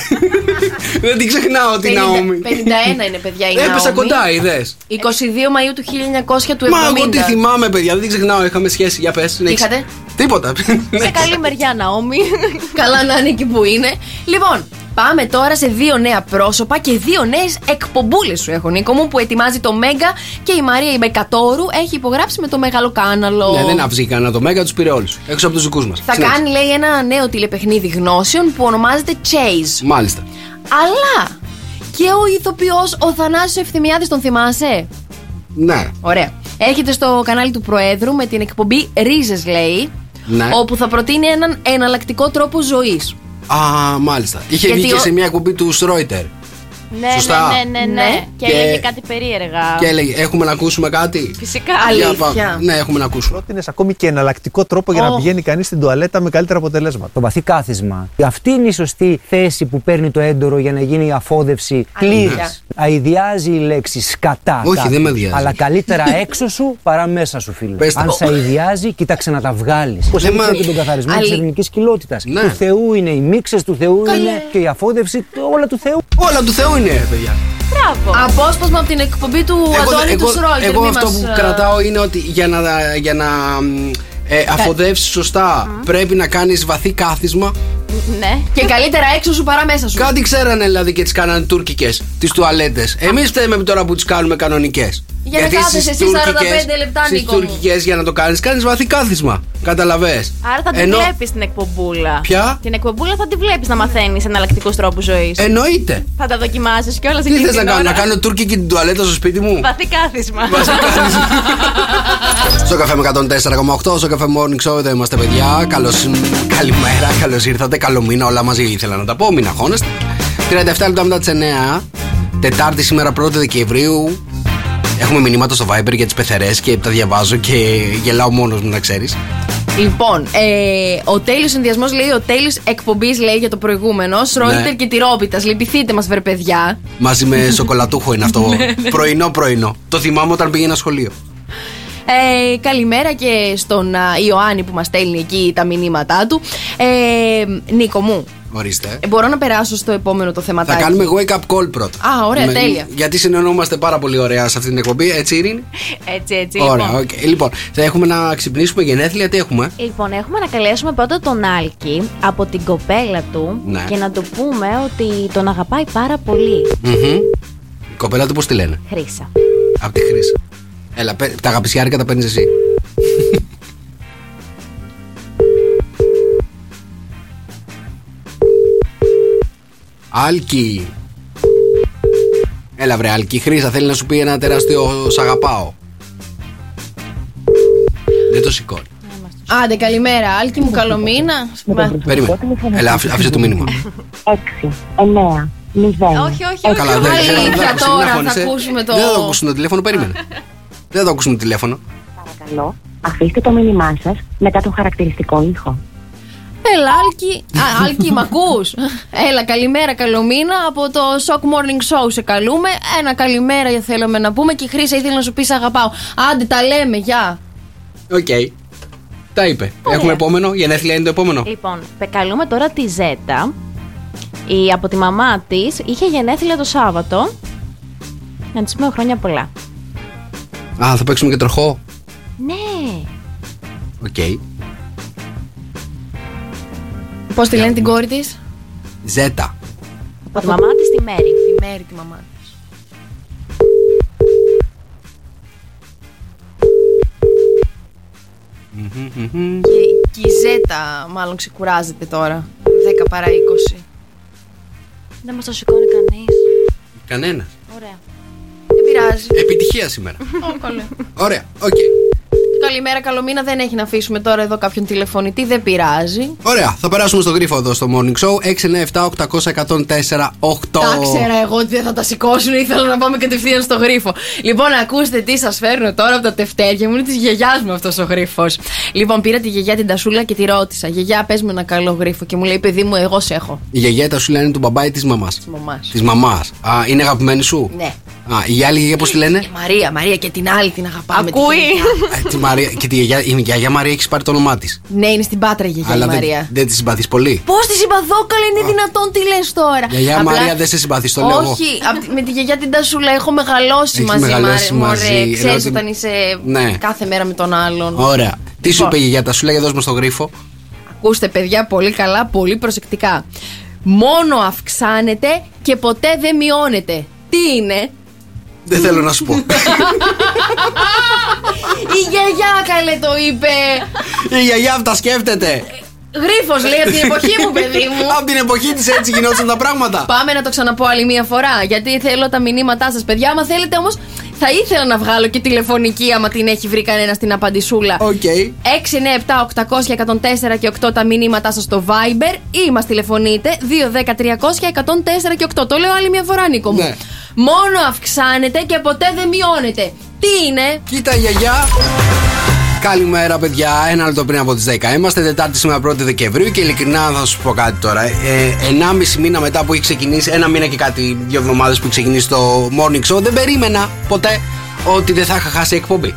Δεν την ξεχνάω την Ναόμι. πενήντα ένα είναι, παιδιά, η Ναόμι. Έπεσα κοντά, είδες. είκοσι δύο Μαΐου του χίλια εννιακόσια του Μα εβδομήντα. εγώ τη θυμάμαι, παιδιά, δεν την ξεχνάω. Είχαμε σχέση, για πες. ναι. Είχατε? Τίποτα. Σε καλή μεριά, Ναόμι. Καλά να είναι εκεί που είναι. Λοιπόν, πάμε τώρα σε δύο νέα πρόσωπα και δύο νέες εκπομπούλες σου έχω, Νίκο μου, που ετοιμάζει το Μέγκα και η Μαρία η Μπεκατόρου έχει υπογράψει με το Μεγάλο Κάναλο. Ναι, δεν άφησε κανένα το Μέγκα, τους πήρε όλους. Έξω από τους δικούς μας. Θα Συνέχισε. κάνει, λέει, ένα νέο τηλεπαιχνίδι γνώσεων που ονομάζεται Chase. Μάλιστα. Αλλά και ο ηθοποιός ο Θανάσης Ευθυμιάδης, τον θυμάσαι? Ναι. Ωραία. Έρχεται στο κανάλι του Προέδρου με την εκπομπή Ρίζες, λέει, Ναι. όπου θα προτείνει έναν εναλλακτικό τρόπο ζωής. Α, μάλιστα. Είχε Γιατί βγει και ο- σε μια εκπομπή του Στρόιτερ. Ναι, Σωστά. ναι, ναι, ναι, ναι. Ναι. Και, Και- έλεγε κάτι περίεργα. Και έλεγε: Έχουμε να ακούσουμε κάτι. Φυσικά. Για Αλήθεια. πάμε. Ναι, έχουμε να ακούσουμε. Πρότεινες ακόμη και εναλλακτικό τρόπο για Ω. να πηγαίνει κανείς στην τουαλέτα με καλύτερα αποτελέσματα. Το βαθύ κάθισμα. Αυτή είναι η σωστή θέση που παίρνει το έντορο για να γίνει η αφόδευση Αλήθεια. πλήρης. Αηδιάζει η λέξη σκατά. Όχι, κάποιου. δεν με αηδιάζει. Αλλά καλύτερα έξω σου παρά μέσα σου, φίλε. Πες τα. Αν σε αηδιάζει, κοίταξε να τα βγάλει. Πώ Ναι, έδειξε μα- και τον καθαρισμό Αλη- τη ελληνική κοιλότητα. Ναι. Του Θεού είναι οι μίξες, του Θεού Καλέ. είναι και η αφόδευση, όλα του Θεού. Όλα του Θεού είναι, παιδιά. Μπράβο. Απόσπασμα από την εκπομπή του Αντώνη του Σρόιτερ. εγώ μη αυτό μας, που ε, κρατάω είναι ότι για να, για να ε, αφοδεύσεις σωστά πρέπει να κάνεις βαθύ κάθισμα. Ναι. Και καλύτερα έξω σου παρά μέσα σου. Κάτι ξέρανε δηλαδή και τις κάνανε τουρκικές τις τουαλέτες. Εμείς φταίμε τώρα που τις κάνουμε κανονικές. Για να κάθεσαι εσύ σαράντα πέντε λεπτά, στις Νίκο μου. τουρκικές για να το κάνεις, κάνεις βαθύ κάθισμα. Καταλαβες. Άρα θα την Ενώ- βλέπεις την εκπομπούλα. Ποια? Την εκπομπούλα θα τη βλέπεις να μαθαίνεις εναλλακτικούς τρόπους ζωής. Εννοείται. Θα τα δοκιμάσεις κιόλας Τι εκείνη θες να την κάνω, ώρα. να κάνω τουρκική την τουαλέτα στο σπίτι μου. Βαθύ κάθισμα. Στο καφέ με εκατόν τέσσερα κόμμα οκτώ, στο καφέ Morning Show, εδώ είμαστε, παιδιά. Καλώς, καλημέρα, καλώς ήρθατε, καλό μήνα, όλα μαζί ήθελα να τα πω, μην αγχώνεστε. τριάντα επτά λεπτά μετά τις εννιά, Τετάρτη σήμερα πρώτη Δεκεμβρίου. Έχουμε μηνύματα στο Viber για τις πεθερές και τα διαβάζω και γελάω μόνος μου, να ξέρεις. Λοιπόν, ε, ο τέλειος συνδυασμός, λέει, ο τέλειος εκπομπής, λέει, για το προηγούμενο. Σρόιτερ Ναι. και τυρόπιτας. Λυπηθείτε μας, βρε παιδιά. Μαζί με σοκολατούχο είναι αυτό. Πρωινό πρωινό. Το θυμάμαι όταν πήγαινα σχολείο. Ε, καλημέρα και στον α, Ιωάννη που μας στέλνει εκεί τα μηνύματά του. Ε, Νίκο μου, Ορίστε. ε, μπορώ να περάσω στο επόμενο το Θα θεματάκι. κάνουμε wake up call πρώτα. Α, ωραία, Με- τέλεια. Γιατί συνεννοούμαστε πάρα πολύ ωραία σε αυτή την εκπομπή, έτσι, Ειρήνη. Έτσι, έτσι. Ωραία, Λοιπόν. οκ. Λοιπόν, θα έχουμε να ξυπνήσουμε γενέθλια, τι έχουμε. Λοιπόν, έχουμε να καλέσουμε πρώτα τον Άλκη από την κοπέλα του Ναι. και να του πούμε ότι τον αγαπάει πάρα πολύ. Μμμ. Η κοπέλα του πώς τη λένε. Χρύσα. Απ' τη Χρύσα. Έλα, πέ- τα αγαπησιάρικα τα παίρνεις εσύ. Άλκη. Έλα βρε Άλκη, η Χρύσα θέλει να σου πει ένα τεράστιο σ' αγαπάω. Δεν το σηκώνει. Άντε, καλημέρα, Άλκη μου, καλό μήνα. Περίμενε. Έλα, άφη- άφησε το μήνυμα. έξι, εννέα, μηδέν. Όχι, όχι, όχι. Καλά, δεν Αλήθεια, δεν- δεν άκουσε, τώρα μην θα αγχώνεσαι. ακούσουμε το- Δεν θα το ακούσουν το τηλέφωνο, περίμενε. Δεν θα το ακούσουν το τηλέφωνο. Παρακαλώ, αφήστε το μήνυμά σας μετά τον χαρακτηριστικό ήχο. Έλα, Άλκη. Α, Άλκη, μ' ακούς? Έλα, καλημέρα, καλό μήνα. Από το Shock Morning Show σε καλούμε. Ένα καλημέρα για θέλουμε να πούμε. Και η Χρύσα ήθελε να σου πει σ' αγαπάω. Άντε, τα λέμε, γεια. Οκ. Τα είπε. Έχουμε επόμενο. Γενέθλια είναι το επόμενο. Λοιπόν, πε- καλούμε τώρα τη Ζέτα. Η, από τη μαμά της είχε γενέθλια το Σάββατο. Να της πούμε χρόνια πολλά. Α, θα παίξουμε και τροχό. Ναι. Οκ. Πώς τη λένε την κόρη της? Ζέτα. Από τη μαμά της τη Μέρη. Τη Μέρη, τη μαμά της. Και, και η Ζέτα μάλλον ξεκουράζεται τώρα. δέκα παρά είκοσι. Δεν μας το σηκώνει κανείς. Κανένα. Ωραία. Δεν πειράζει. Επιτυχία σήμερα. Ω, καλέ. Ωραία, οκ. Okay. Καλημέρα, καλό μήνα. Δεν έχει να αφήσουμε τώρα εδώ κάποιον τηλεφωνητή. Δεν πειράζει. Ωραία, θα περάσουμε στο γρίφο εδώ στο Morning Show. έξι εννιά επτά οκτώ μηδέν μηδέν τέσσερα οκτώ. Τα ξέρα εγώ ότι δεν θα τα σηκώσουν. Ήθελα να πάμε κατευθείαν στο γρίφο. Λοιπόν, ακούστε τι σας φέρνω τώρα από τα τευτέρια μου. Είναι τη γιαγιά μου αυτός ο γρίφος. Λοιπόν, πήρα τη γιαγιά την Τασούλα και τη ρώτησα. Γιαγιά, πες μου ένα καλό γρίφο. Και μου λέει, παιδί μου, εγώ σε έχω. Η γιαγιά η Τασούλα είναι του μπαμπά ή της μαμάς? Της μαμάς. Της μαμάς. Α, είναι αγαπημένη σου? Ναι. Α, η άλλη γιαγιά πώς τη λένε? Η Μαρία, Μαρία και την άλλη την αγαπάμε. Ακούει. Ε, τη Μαρία, και τη γιαγιά, η γιαγιά Μαρία έχει πάρει το όνομά της. Ναι, είναι στην Πάτρα η γιαγιά Αλλά η δεν, Μαρία. δεν τη συμπαθείς πολύ? Πώς τη συμπαθώ, καλά, είναι δυνατόν, τι λες τώρα? Γιαγιά Απλά... Μαρία δεν σε συμπαθείς, το λέω εγώ. Όχι, απ' με τη γιαγιά την Τασούλα έχω μεγαλώσει Έχεις μαζί. μεγαλώσει μωρέ, μαζί, μωρέ, ενώ ξέρεις την- όταν είσαι Ναι. κάθε μέρα με τον άλλον. Ωραία. Τι σου Λοιπόν. είπε η γιαγιά Τασούλα, για δώσ' μας το γρίφο. Ακούστε, παιδιά, πολύ καλά, πολύ προσεκτικά. Μόνο αυξάνεται και ποτέ δεν μειώνεται. Τι είναι? Δεν θέλω να σου πω. Η γιαγιά, καλέ, το είπε. Η γιαγιά αυτά σκέφτεται. Γρίφος λέει από την εποχή μου, παιδί μου. Από την εποχή της έτσι γινόταν τα πράγματα. Πάμε να το ξαναπώ άλλη μία φορά. Γιατί θέλω τα μηνύματά σας, παιδιά. Άμα θέλετε όμως, θα ήθελα να βγάλω και τηλεφωνική, άμα την έχει βρει κανένα στην απαντησούλα. Οκ. έξι εννιά επτά οκτώ μηδέν μηδέν ένα τέσσερα και οκτώ τα μηνύματά σας στο Viber ή μας τηλεφωνείτε δύο ένα μηδέν τρία μηδέν ένα τέσσερα και οκτώ. Το λέω άλλη μία φορά, Νίκο μου. Ναι. Μόνο αυξάνεται και ποτέ δεν μειώνεται. Τι είναι? Κοίτα, γιαγιά. Καλημέρα, παιδιά. Ένα λεπτό πριν από τις δέκα. Είμαστε Τετάρτη σήμερα πρώτη Δεκεμβρίου και ειλικρινά θα σου πω κάτι τώρα. Ε, ενάμιση μήνα μετά που έχει ξεκινήσει, ένα μήνα και κάτι, δύο εβδομάδες που έχει ξεκινήσει το Morning Show, δεν περίμενα ποτέ ότι δεν θα είχα χάσει εκπομπή.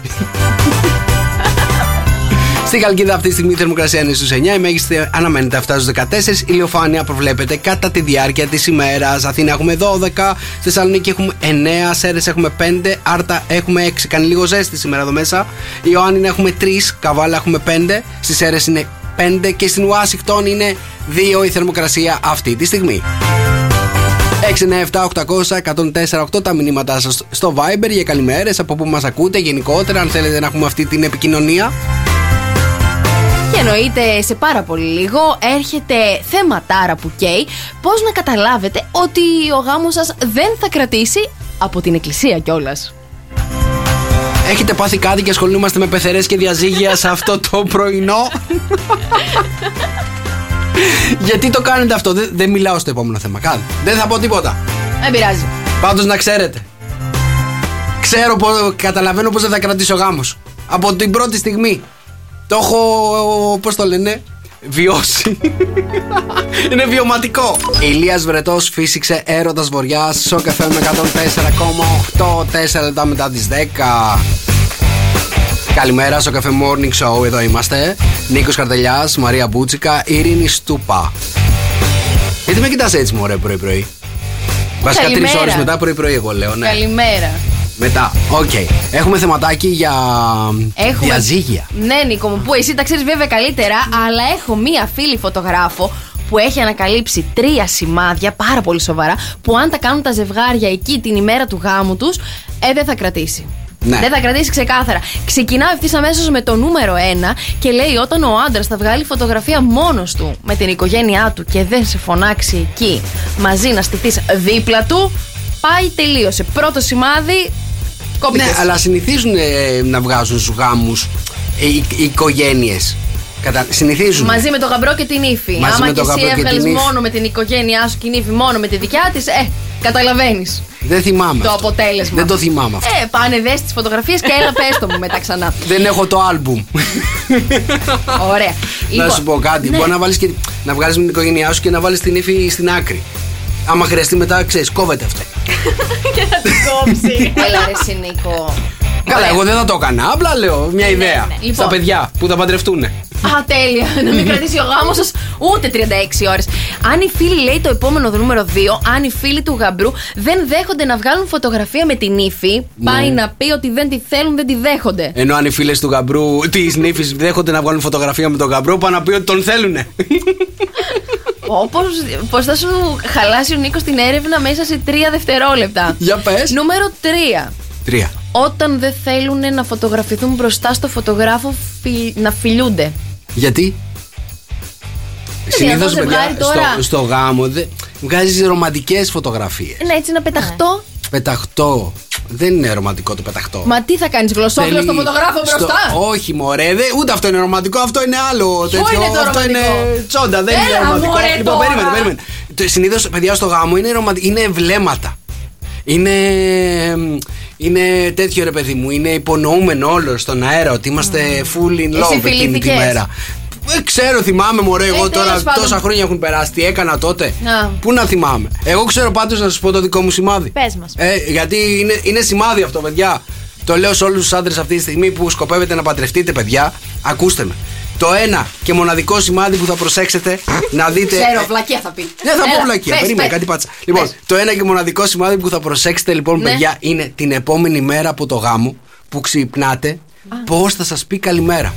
Στη Χαλκίδα αυτή τη στιγμή η θερμοκρασία είναι στους εννιά, η μέγιστη αναμένεται να φτάσει στους δεκατέσσερα, ηλιοφάνεια προβλέπεται κατά τη διάρκεια της ημέρας. Αθήνα έχουμε δώδεκα, στη Θεσσαλονίκη έχουμε εννέα, Σέρρες έχουμε πέντε, Άρτα έχουμε έξι, κάνει λίγο ζέστη σήμερα εδώ μέσα. Ιωάννινα έχουμε τρία, Καβάλα έχουμε πέντε, στις Σέρρες είναι πέντε και στην Ουάσιγκτον είναι δύο η θερμοκρασία αυτή τη στιγμή. έξι εννιά επτά οκτώ μηδέν μηδέν ένα τέσσερα οκτώ τα μηνύματά σας στο Viber για καλημέρες, από που μας ακούτε γενικότερα, αν θέλετε να έχουμε αυτή την επικοινωνία. Και εννοείται σε πάρα πολύ λίγο έρχεται θεματάρα που καίει. Πώς να καταλάβετε ότι ο γάμος σας δεν θα κρατήσει από την εκκλησία κιόλας. Έχετε πάθει κάτι και ασχολούμαστε με πεθερές και διαζύγια σε αυτό το πρωινό? Γιατί το κάνετε αυτό? Δεν, δεν μιλάω στο επόμενο θέμα. Κάτι. Δεν θα πω τίποτα. Δεν πειράζει. Πάντως να ξέρετε, ξέρω, καταλαβαίνω πως δεν θα κρατήσει ο γάμος. Από την πρώτη στιγμή. Το έχω, πώς το λένε, βιώσει. Είναι βιωματικό. Ηλίας Βρετός φύσηξε, έρωτας βοριάς. Σοκ εφ εμ εκατόν τέσσερα κόμμα οκτώ, τέσσερα λεπτά μετά τις δέκα. Καλημέρα, στο Cafe Morning Show, εδώ είμαστε. Νίκος Καρτελιάς, Μαρία Μπούτσικα, Ειρήνη Στούπα. Γιατί με κοιτάς έτσι, μωρέ, πρωί-πρωί? Βασικά τρεις ώρες μετά, πρωί-πρωί, εγώ λέω, ναι. Καλημέρα. Μετά, οκ. Okay. Έχουμε θεματάκι για Έχουμε... διαζύγια. Ναι, Νίκο μου, που εσύ τα ξέρεις βέβαια καλύτερα, αλλά έχω μία φίλη φωτογράφο που έχει ανακαλύψει τρία σημάδια πάρα πολύ σοβαρά, που αν τα κάνουν τα ζευγάρια εκεί την ημέρα του γάμου τους, ε, δεν θα κρατήσει. Ναι. Δεν θα κρατήσει ξεκάθαρα. Ξεκινάω ευθύς αμέσως με το νούμερο ένα και λέει: όταν ο άντρας θα βγάλει φωτογραφία μόνος του με την οικογένειά του και δεν σε φωνάξει εκεί μαζί να στηθείς δίπλα του, πάει, τελείωσε. Πρώτο σημάδι. Κόμπηκες. Ναι, αλλά συνηθίζουν ε, να βγάζουν στους γάμους ε, οι, οι οικογένειες. Κατα... Συνηθίζουν. Μαζί με το γαμπρό και την ύφη. Μαζί Άμα με και το εσύ γαμπρό και έβγαλες την ύφη. μόνο με την οικογένειά σου και η ύφη μόνο με τη δικιά της, ε, καταλαβαίνεις Δεν θυμάμαι. το αυτό. αποτέλεσμα. Δεν το θυμάμαι αυτό. Ε, πάνε δες τις φωτογραφίες και έλα πες το μου μετά ξανά. Δεν έχω το άλμπουμ. Ωραία. Να Λοιπόν, σου πω κάτι. ναι. Μπορεί να βάλεις και, να βγάλεις με την οικογένειά σου και να βάλεις την ύφη στην άκρη. Άμα χρειαστεί μετά, ξέρεις, κόβεται αυτό. Και να την κόψει. Έλα ρε εσύ, Νίκο. Καλά, εγώ δεν θα το έκανα. Απλά λέω μια ιδέα. ναι. Λοιπόν. Στα παιδιά που θα παντρευτούν. Α, τέλεια. Να μην κρατήσει ο γάμος σας ούτε τριάντα έξι ώρες. Αν οι φίλοι, λέει το επόμενο νούμερο δύο, αν οι φίλοι του γαμπρού δεν δέχονται να βγάλουν φωτογραφία με την ύφη, πάει να πει ότι δεν τη θέλουν, δεν τη δέχονται. Ενώ αν οι φίλες του γαμπρού, της νύφης, δέχονται να βγάλουν φωτογραφία με τον γαμπρό, πάνε να πει ότι τον θέλουνε. Όπως, πώς θα σου χαλάσει ο Νίκος την έρευνα μέσα σε τρία δευτερόλεπτα. Για πες. Νούμερο τρία. Τρία. όταν δεν θέλουν να φωτογραφηθούν μπροστά στο φωτογράφο φι... να φιλιούνται. Γιατί? Συνήθως, παιδιά, τώρα... στο, στο γάμο δε, βγάζεις ρομαντικές φωτογραφίες. Ναι, έτσι να πεταχτώ. Πεταχτώ. Δεν είναι ρομαντικό το πεταχτώ. Μα τι θα κάνεις, γλωσσόφυλλο Θέλει... στο φωτογράφο μπροστά? Στο... Όχι, μωρέ, δε, ούτε αυτό είναι ρομαντικό, αυτό είναι άλλο. Ποιο είναι το αυτό ρομαντικό? Είναι τσόντα, δεν Έλα, είναι ρομαντικό. Μωρέ, λοιπόν, περίμενε, περίμενε. Συνήθως, παιδιά, στο γάμο είναι, ρομαντικό, είναι εμβλέματα. Είναι, είναι τέτοιο, ρε παιδί μου, είναι υπονοούμενο όλο στον αέρα ότι είμαστε full in love εκείνη τη μέρα. Δεν ξέρω, θυμάμαι μωρέ, εγώ ε, τώρα τόσα χρόνια έχουν περάσει. Τι έκανα τότε? Να. Πού να θυμάμαι? Εγώ ξέρω πάντως να σας πω το δικό μου σημάδι. Πες μας. Ε, γιατί είναι, είναι σημάδι αυτό, παιδιά. Το λέω σε όλους τους άντρες αυτή τη στιγμή που σκοπεύετε να παντρευτείτε, παιδιά. Ακούστε με. Το ένα και μοναδικό σημάδι που θα προσέξετε να δείτε. Ξέρω, βλακία θα πει. Δεν θα πω βλακία, περίμενε, κάτι πάτσα. Λοιπόν, πες. Το ένα και μοναδικό σημάδι που θα προσέξετε, λοιπόν, ναι. παιδιά, είναι την επόμενη μέρα από το γάμο που ξυπνάτε, πώς θα σας πει καλημέρα.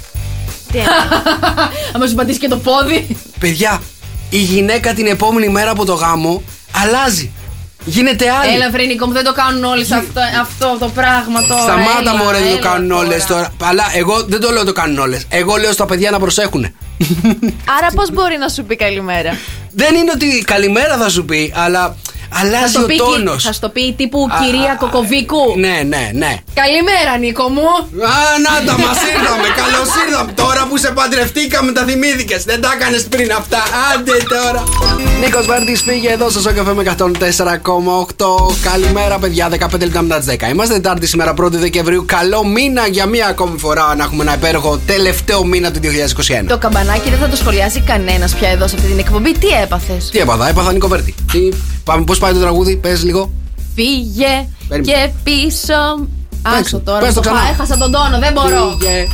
Αν σου πατήσει και το πόδι. Παιδιά, η γυναίκα την επόμενη μέρα από το γάμο αλλάζει. Γίνεται άλλη. Έλα, βρε Νίκο μου, δεν το κάνουν όλες Γι... αυτό, αυτό το πράγμα τώρα. Σταμάτα μωρέ, δεν το κάνουν όλες τώρα. Αλλά εγώ δεν το λέω το κάνουν όλες. Εγώ λέω στα παιδιά να προσέχουν. Άρα πώς μπορεί να σου πει καλημέρα? Δεν είναι ότι καλημέρα θα σου πει, αλλά αλλάζει ο τόνος. Θα στο πει τύπου α, κυρία α, Κοκοβίκου. Ναι, ναι, ναι. Καλημέρα, Νίκο μου. Α, να τα, μας ήρθαμε. Καλώς ήρθαμε. Τώρα που σε παντρευτήκαμε, τα θυμήθηκες. Δεν τα έκανες πριν αυτά. Άντε τώρα. Νίκος Βέρτης πήγε εδώ στο Σοκ εφ εμ εκατόν τέσσερα κόμμα οκτώ. Καλημέρα, παιδιά. δεκαπέντε λεπτά μετά τις δέκα. Είμαστε Τετάρτη σήμερα, πρώτη Δεκεμβρίου. Καλό μήνα για μία ακόμη φορά να έχουμε ένα υπέροχο τελευταίο μήνα του δύο χιλιάδες είκοσι ένα. Το καμπανάκι δεν θα το σχολιάσει κανένας πια εδώ σε αυτή την εκπομπή. Τι έπαθες? Τι έπαθα, έπαθα Νίκο Βέρτη. Τι... Πάμε, πώς πάει το τραγούδι, πες λίγο. Φύγε Περίμενε. Και πίσω. Άσο τώρα, πες το ξανά. Έχασα τον τόνο, δεν μπορώ. Φύγε.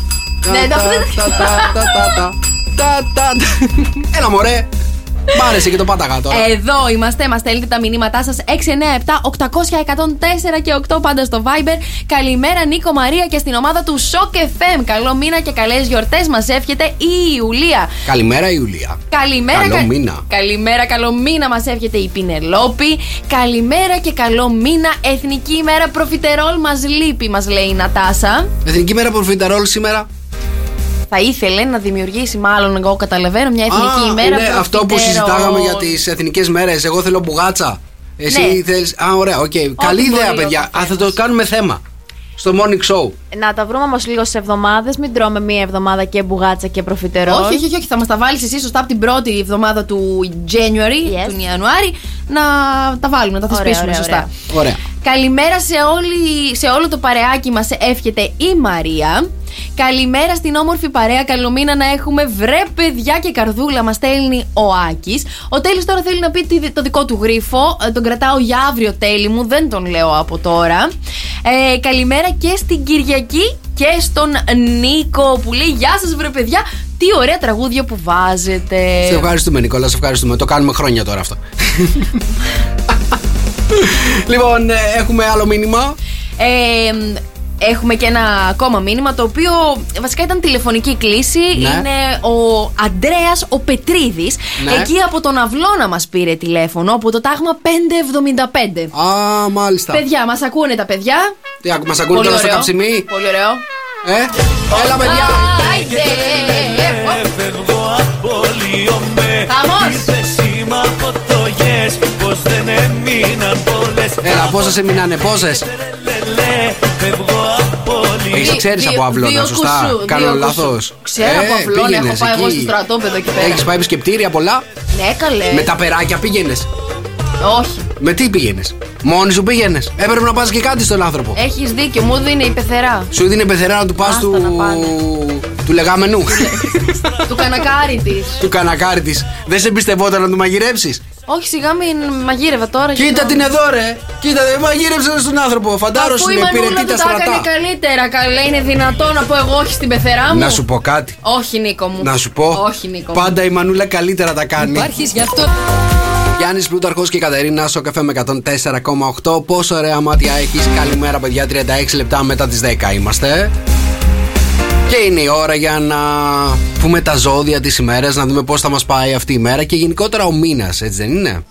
Έλα μωρέ. Μ' άρεσε και το πάταγα τώρα. Εδώ είμαστε, μας στέλνετε τα μηνύματά σας έξι εννιά επτά οκτακόσια εκατόν τέσσερα και οκτώ πάντα στο Viber. Καλημέρα Νίκο, Μαρία και στην ομάδα του Σοκ εφ εμ. Καλό μήνα και καλές γιορτές μας εύχεται η Ιουλία. Καλημέρα Ιουλία. Καλημέρα, καλό κα... μήνα. Καλημέρα, καλό μήνα μας εύχεται η Πινελόπη. Καλημέρα και καλό μήνα. Εθνική ημέρα προφιτερόλ μας λείπει, μας λέει η Νατάσα. Εθνική ημέρα προφιτερόλ σήμερα. Θα ήθελε να δημιουργήσει, μάλλον εγώ καταλαβαίνω, μια εθνική Α, ημέρα. Είναι αυτό που συζητάγαμε για τις εθνικές μέρες. Εγώ θέλω μπουγάτσα. Εσύ ναι. θέλεις. Α, ωραία, οκ. Okay. Καλή ιδέα, παιδιά. Α, θα το κάνουμε θέμα. Στο morning show. Να τα βρούμε όμως λίγο σε εβδομάδες. Μην τρώμε μία εβδομάδα και μπουγάτσα και προφιτερόλ. Όχι, όχι, όχι. Θα μας τα βάλεις εσύ σωστά από την πρώτη εβδομάδα του January, yes. του Ιανουάρη, να τα βάλουμε, να τα θεσπίσουμε σωστά. Ωραία. ωραία. Καλημέρα σε, όλη, σε όλο το παρεάκι μας εύχεται η Μαρία. Καλημέρα στην όμορφη παρέα. Καλό μήνα να έχουμε. Βρε παιδιά και καρδούλα, μας στέλνει ο Άκης. Ο Τέλης τώρα θέλει να πει το δικό του γρίφο. Τον κρατάω για αύριο, Τέλη μου. Δεν τον λέω από τώρα. Ε, καλημέρα και στην Κυριακή και στον Νίκο που λέει γεια σας βρε παιδιά. Τι ωραία τραγούδια που βάζετε. Σε ευχαριστούμε Νικόλα, σε ευχαριστούμε. Το κάνουμε χρόνια τώρα αυτό. Λοιπόν, έχουμε άλλο μήνυμα. Ε, Έχουμε και ένα ακόμα μήνυμα, το οποίο βασικά ήταν τηλεφωνική κλήση. Ναι. Είναι ο Αντρέας ο Πετρίδης. Ναι. Εκεί από τον Αυλό να μας πήρε τηλέφωνο, από το τάγμα πέντε εβδομήντα πέντε. Α, μάλιστα. Παιδιά, μας ακούνε τα παιδιά. Τι, μας ακούνε τώρα στο καψιμί. Πολύ ωραίο. Ε, έλα παιδιά. Έλα, πόσες έμεινανε, πόσες? Έχεις, ξέρεις από Αυλώνα, σωστά? Κάνω λάθος? Ξέρω από Αυλώνα, έχω πάει εγώ στο στρατόπεδο εκεί πέρα. Έχεις πάει επισκεπτήρια πολλά? Ναι, καλέ. Με τα περάκια πήγαινες? Όχι. Με τι πήγαινες? Μόνη σου πήγαινες? Έπρεπε να πας και κάτι στον άνθρωπο. Έχεις δίκιο, μου δίνει η πεθερά. Σου δίνει η πεθερά να του πας του... του λεγάμενου. Του κανακάρι της. Του κανακάρι της. Δεν σε εμπιστευόταν να του μαγειρέψεις? Όχι, σιγά μην μαγείρευα τώρα. Κοίτα την εδώ, ρε! Κοίτα, δεν μαγείρεψε στον άνθρωπο. Φαντάρωσε είναι υπηρετή τα στρατά. Αφού η Μανούλα του τα έκανε καλύτερα, καλέ, είναι δυνατό να πω εγώ όχι στην πεθερά μου? Να σου πω κάτι. Όχι, Νίκο μου. Να σου πω. Όχι, Νίκο μου. Πάντα η Μανούλα καλύτερα τα κάνει. Υπάρχεις γι' αυτό. Γιάννης Πλούταρχος και η Κατερίνα στο καφέ με εκατόν τέσσερα κόμμα οκτώ. Πόσο ωραία μάτια έχεις. Καλημέρα, παιδιά. τριάντα έξι λεπτά μετά τις δέκα είμαστε. Και είναι η ώρα για να πούμε τα ζώδια της ημέρας, να δούμε πώς θα μας πάει αυτή η μέρα και γενικότερα ο μήνας, έτσι δεν είναι?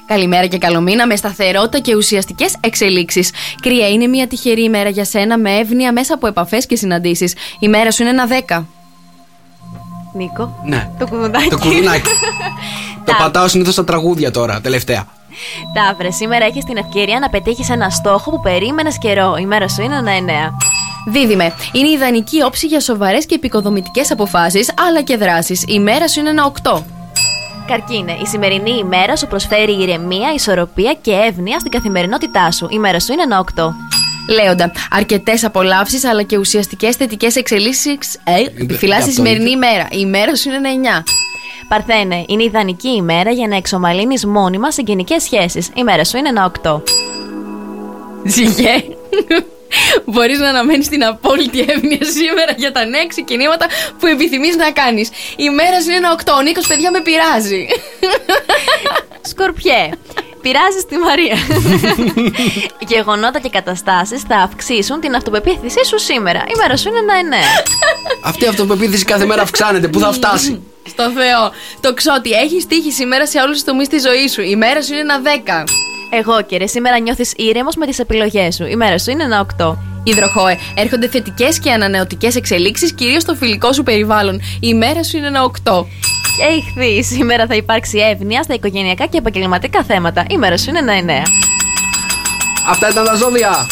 Καλημέρα και καλό μήνα με σταθερότητα και ουσιαστικές εξελίξεις. Κρύα, είναι μια τυχερή ημέρα για σένα με εύνοια μέσα από επαφές και συναντήσεις. Η μέρα σου είναι ένα δέκα. Νίκο. Ναι. Το κουδουνάκι. Το κουδουνάκι. Το πατάω συνήθως στα τραγούδια τώρα, τελευταία. Ταύρε, σήμερα έχεις την ευκαιρία να πετύχεις ένα στόχο που περίμενες καιρό. Η μέρα σου είναι ένα εννέα. Δίδυμε, είναι ιδανική όψη για σοβαρές και επικοδομητικές αποφάσεις αλλά και δράσεις. Η μέρα σου είναι ένα οκτώ. Καρκίνε, η σημερινή ημέρα σου προσφέρει ηρεμία, ισορροπία και εύνοια στην καθημερινότητά σου. Η μέρα σου είναι ένα οκτώ. Λέοντα, αρκετές απολαύσεις αλλά και ουσιαστικές θετικές εξελίξεις ε, επιφυλάσσει η σημερινή ημέρα. Η μέρα σου είναι ένα εννιά. Παρθένε, είναι ιδανική ημέρα για να εξομαλύνεις μόνιμα συγγενικές σχέσεις. Η μέρα σου είναι ένα οκτώ. Ζυγέ, μπορείς να αναμένεις την απόλυτη εύνοια σήμερα για τα νέα ξεκινήματα που επιθυμείς να κάνεις. Η μέρα σου είναι ένα οκτώ. Ο Νίκος, παιδιά, με πειράζει. Σκορπιέ, πειράζεις τη Μαρία. Γεγονότα και καταστάσεις θα αυξήσουν την αυτοπεποίθησή σου σήμερα. Η μέρα σου είναι ένα εννέα. Αυτή η αυτοπεποίθηση κάθε μέρα αυξάνεται. Πού θα φτάσει? Στο Θεό. Το Ξώτη, έχεις τύχει σήμερα σε όλους τους τομείς της ζωής σου. Η μέρα σου είναι ένα δέκα. Εγώ και ρε, σήμερα νιώθεις ήρεμος με τις επιλογές σου. Η μέρα σου είναι ένα οκτώ. Υδροχόε, έρχονται θετικές και ανανεωτικές εξελίξεις κυρίως στο φιλικό σου περιβάλλον. Η μέρα σου είναι ένα οκτώ. Και Ιχθύ, σήμερα θα υπάρξει εύνοια στα οικογενειακά και επαγγελματικά θέματα. Η μέρα σου είναι ένα εννέα. Αυτά ήταν τα ζώδια.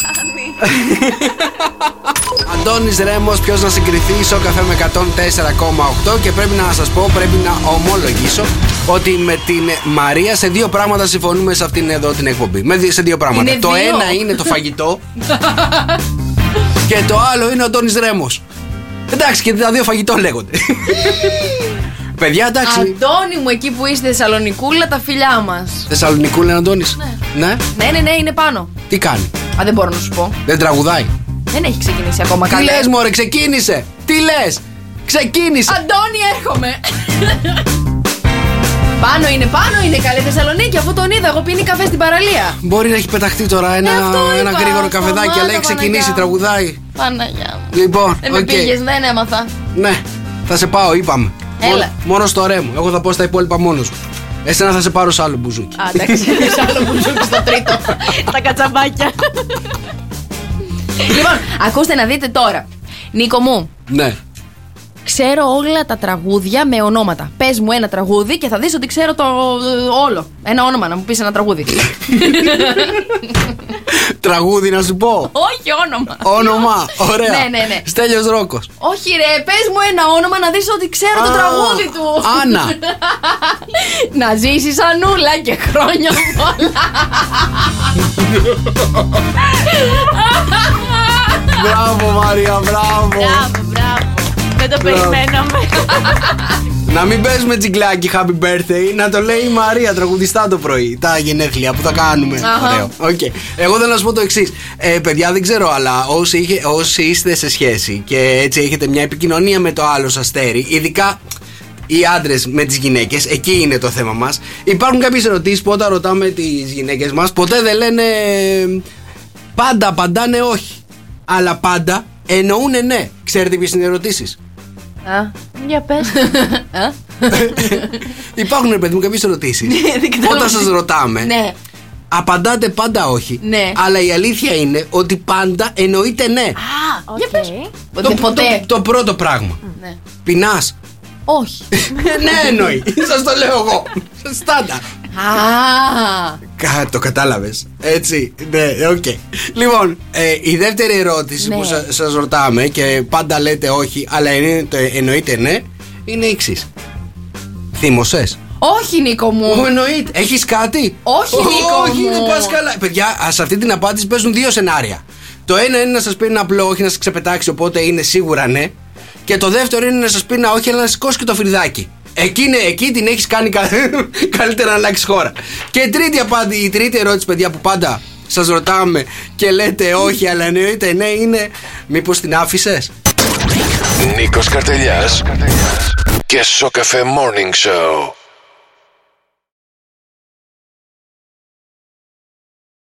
Αντώνης Ρέμος, ποιος να συγκριθεί, Σοκαφέ με εκατόν τέσσερα κόμμα οκτώ. Και πρέπει να σας πω, πρέπει να ομολογήσω ότι με την Μαρία σε δύο πράγματα συμφωνούμε σε αυτήν εδώ την εκπομπή. Με δι- σε δύο πράγματα. Είναι το δύο. ένα είναι το φαγητό και το άλλο είναι ο Αντώνης Ρέμος. Εντάξει, και τα δύο φαγητό λέγονται. Παιδιά, εντάξει. Αντώνη μου, εκεί που είστε Θεσσαλονικούλα, τα φιλιά μας. Θεσσαλονικούλα είναι Αντώνης. Ναι. Ναι. Ναι, ναι, ναι, είναι πάνω. Τι κάνει? Α, δεν μπορώ να σου πω. Δεν τραγουδάει? Δεν έχει ξεκινήσει ακόμα. Τι καλέ. λες μωρέ, ξεκίνησε. Τι λες? Ξεκίνησε. Αντώνη, έρχομαι. Πάνω είναι, πάνω είναι, καλή Θεσσαλονίκη. Αφού τον είδα, εγώ πίνει καφέ στην παραλία. Μπορεί να έχει πεταχτεί τώρα ένα, Ε, αυτό ένα είπα. γρήγορο καφεδάκι, Σταμάτα, αλλά έχει ξεκινήσει, Παναγιά. τραγουδάει. Παναγιά μου. Λοιπόν, Δεν με οκ. πήγες, δεν έμαθα. Ναι, θα σε πάω, είπαμε. Έλα. Μόνο, μόνο στο ρε μου. Εγώ θα πω στα υπόλοιπα μόνος μου. Εσένα θα σε πάρω σε άλλο μπουζούκι. Α, εντάξει, σε άλλο μπουζούκι στο τρίτο. Τα κατσαμπάκια. Λοιπόν, ακούστε να δείτε τώρα. Νίκο μου, Ναι. ξέρω όλα τα τραγούδια με ονόματα. Πες μου ένα τραγούδι και θα δεις ότι ξέρω το όλο. Ένα όνομα, να μου πεις ένα τραγούδι. Τραγούδι να σου πω. Όχι, όνομα. Όνομα, ωραία. Ναι, ναι, ναι. Στέλιος Ρόκος. Όχι ρε, πες μου ένα όνομα να δεις ότι ξέρω το Α, τραγούδι του. Άννα. Να ζήσεις Ανούλα και χρόνια πολλά. Μπράβο Μαρία, μπράβο. Μπράβο, μπράβο. Δεν το Μπράβο. περιμέναμε. Να μην παίζουμε τζιγκλάκι happy birthday, να το λέει η Μαρία τραγουδιστά το πρωί. Τα γενέθλια που θα κάνουμε. Αχα. Ωραίο. Okay. Εγώ θέλω να σου πω το εξής. Ε, παιδιά, δεν ξέρω, αλλά όσοι, είχε, όσοι είστε σε σχέση και έτσι έχετε μια επικοινωνία με το άλλο σας αστέρι, ειδικά οι άντρες με τις γυναίκες, εκεί είναι το θέμα μας. Υπάρχουν κάποιες ερωτήσεις που όταν ρωτάμε τις γυναίκες μας, ποτέ δεν λένε. Πάντα απαντάνε όχι. Αλλά πάντα εννοούνε ναι. Ξέρετε ποιες είναι οι ερωτήσεις? Α, για πες. Α. Υπάρχουν, ρε παιδί μου, κάποιες ερωτήσεις. δεν ξέρω. Όταν σας ρωτάμε, Ναι. απαντάτε πάντα όχι. Ναι. Αλλά η αλήθεια είναι ότι πάντα εννοείται ναι. Οκ. Για πες. Το, Ποτέ. ποτέ. το, το πρώτο πράγμα. Ναι. Πεινάς? Όχι. Ναι, εννοεί. Σας το λέω εγώ. Στάντα. Α, Κα, το κατάλαβες. Έτσι. Ναι, οκ. Λοιπόν, ε, η δεύτερη ερώτηση Ναι. που σα, σας ρωτάμε και πάντα λέτε όχι, αλλά εννοείται, εννοείται ναι, είναι η εξής. Θύμωσες? όχι Νίκο μου. Μου εννοείται. Έχεις κάτι? Όχι, Νίκο Όχι, μου. δεν πας καλά. Παιδιά, σε αυτή την απάντηση παίζουν δύο σενάρια. Το ένα είναι να σας πει ένα απλό όχι, να σας ξεπετάξει, οπότε είναι σίγουρα ναι. Και το δεύτερο είναι να σας πει ένα όχι, αλλά να σηκώσει και το φρυδάκι. Εκεί, είναι, εκεί την έχεις κάνει κα... καλύτερα να αλλάξει χώρα. Και η τρίτη, απάντη, η τρίτη ερώτηση, παιδιά, που πάντα σας ρωτάμε και λέτε όχι, αλλά εννοείται ναι, είναι μήπως την άφησες? Νίκος Καρτελιάς και Σοκαφέ Morning Show.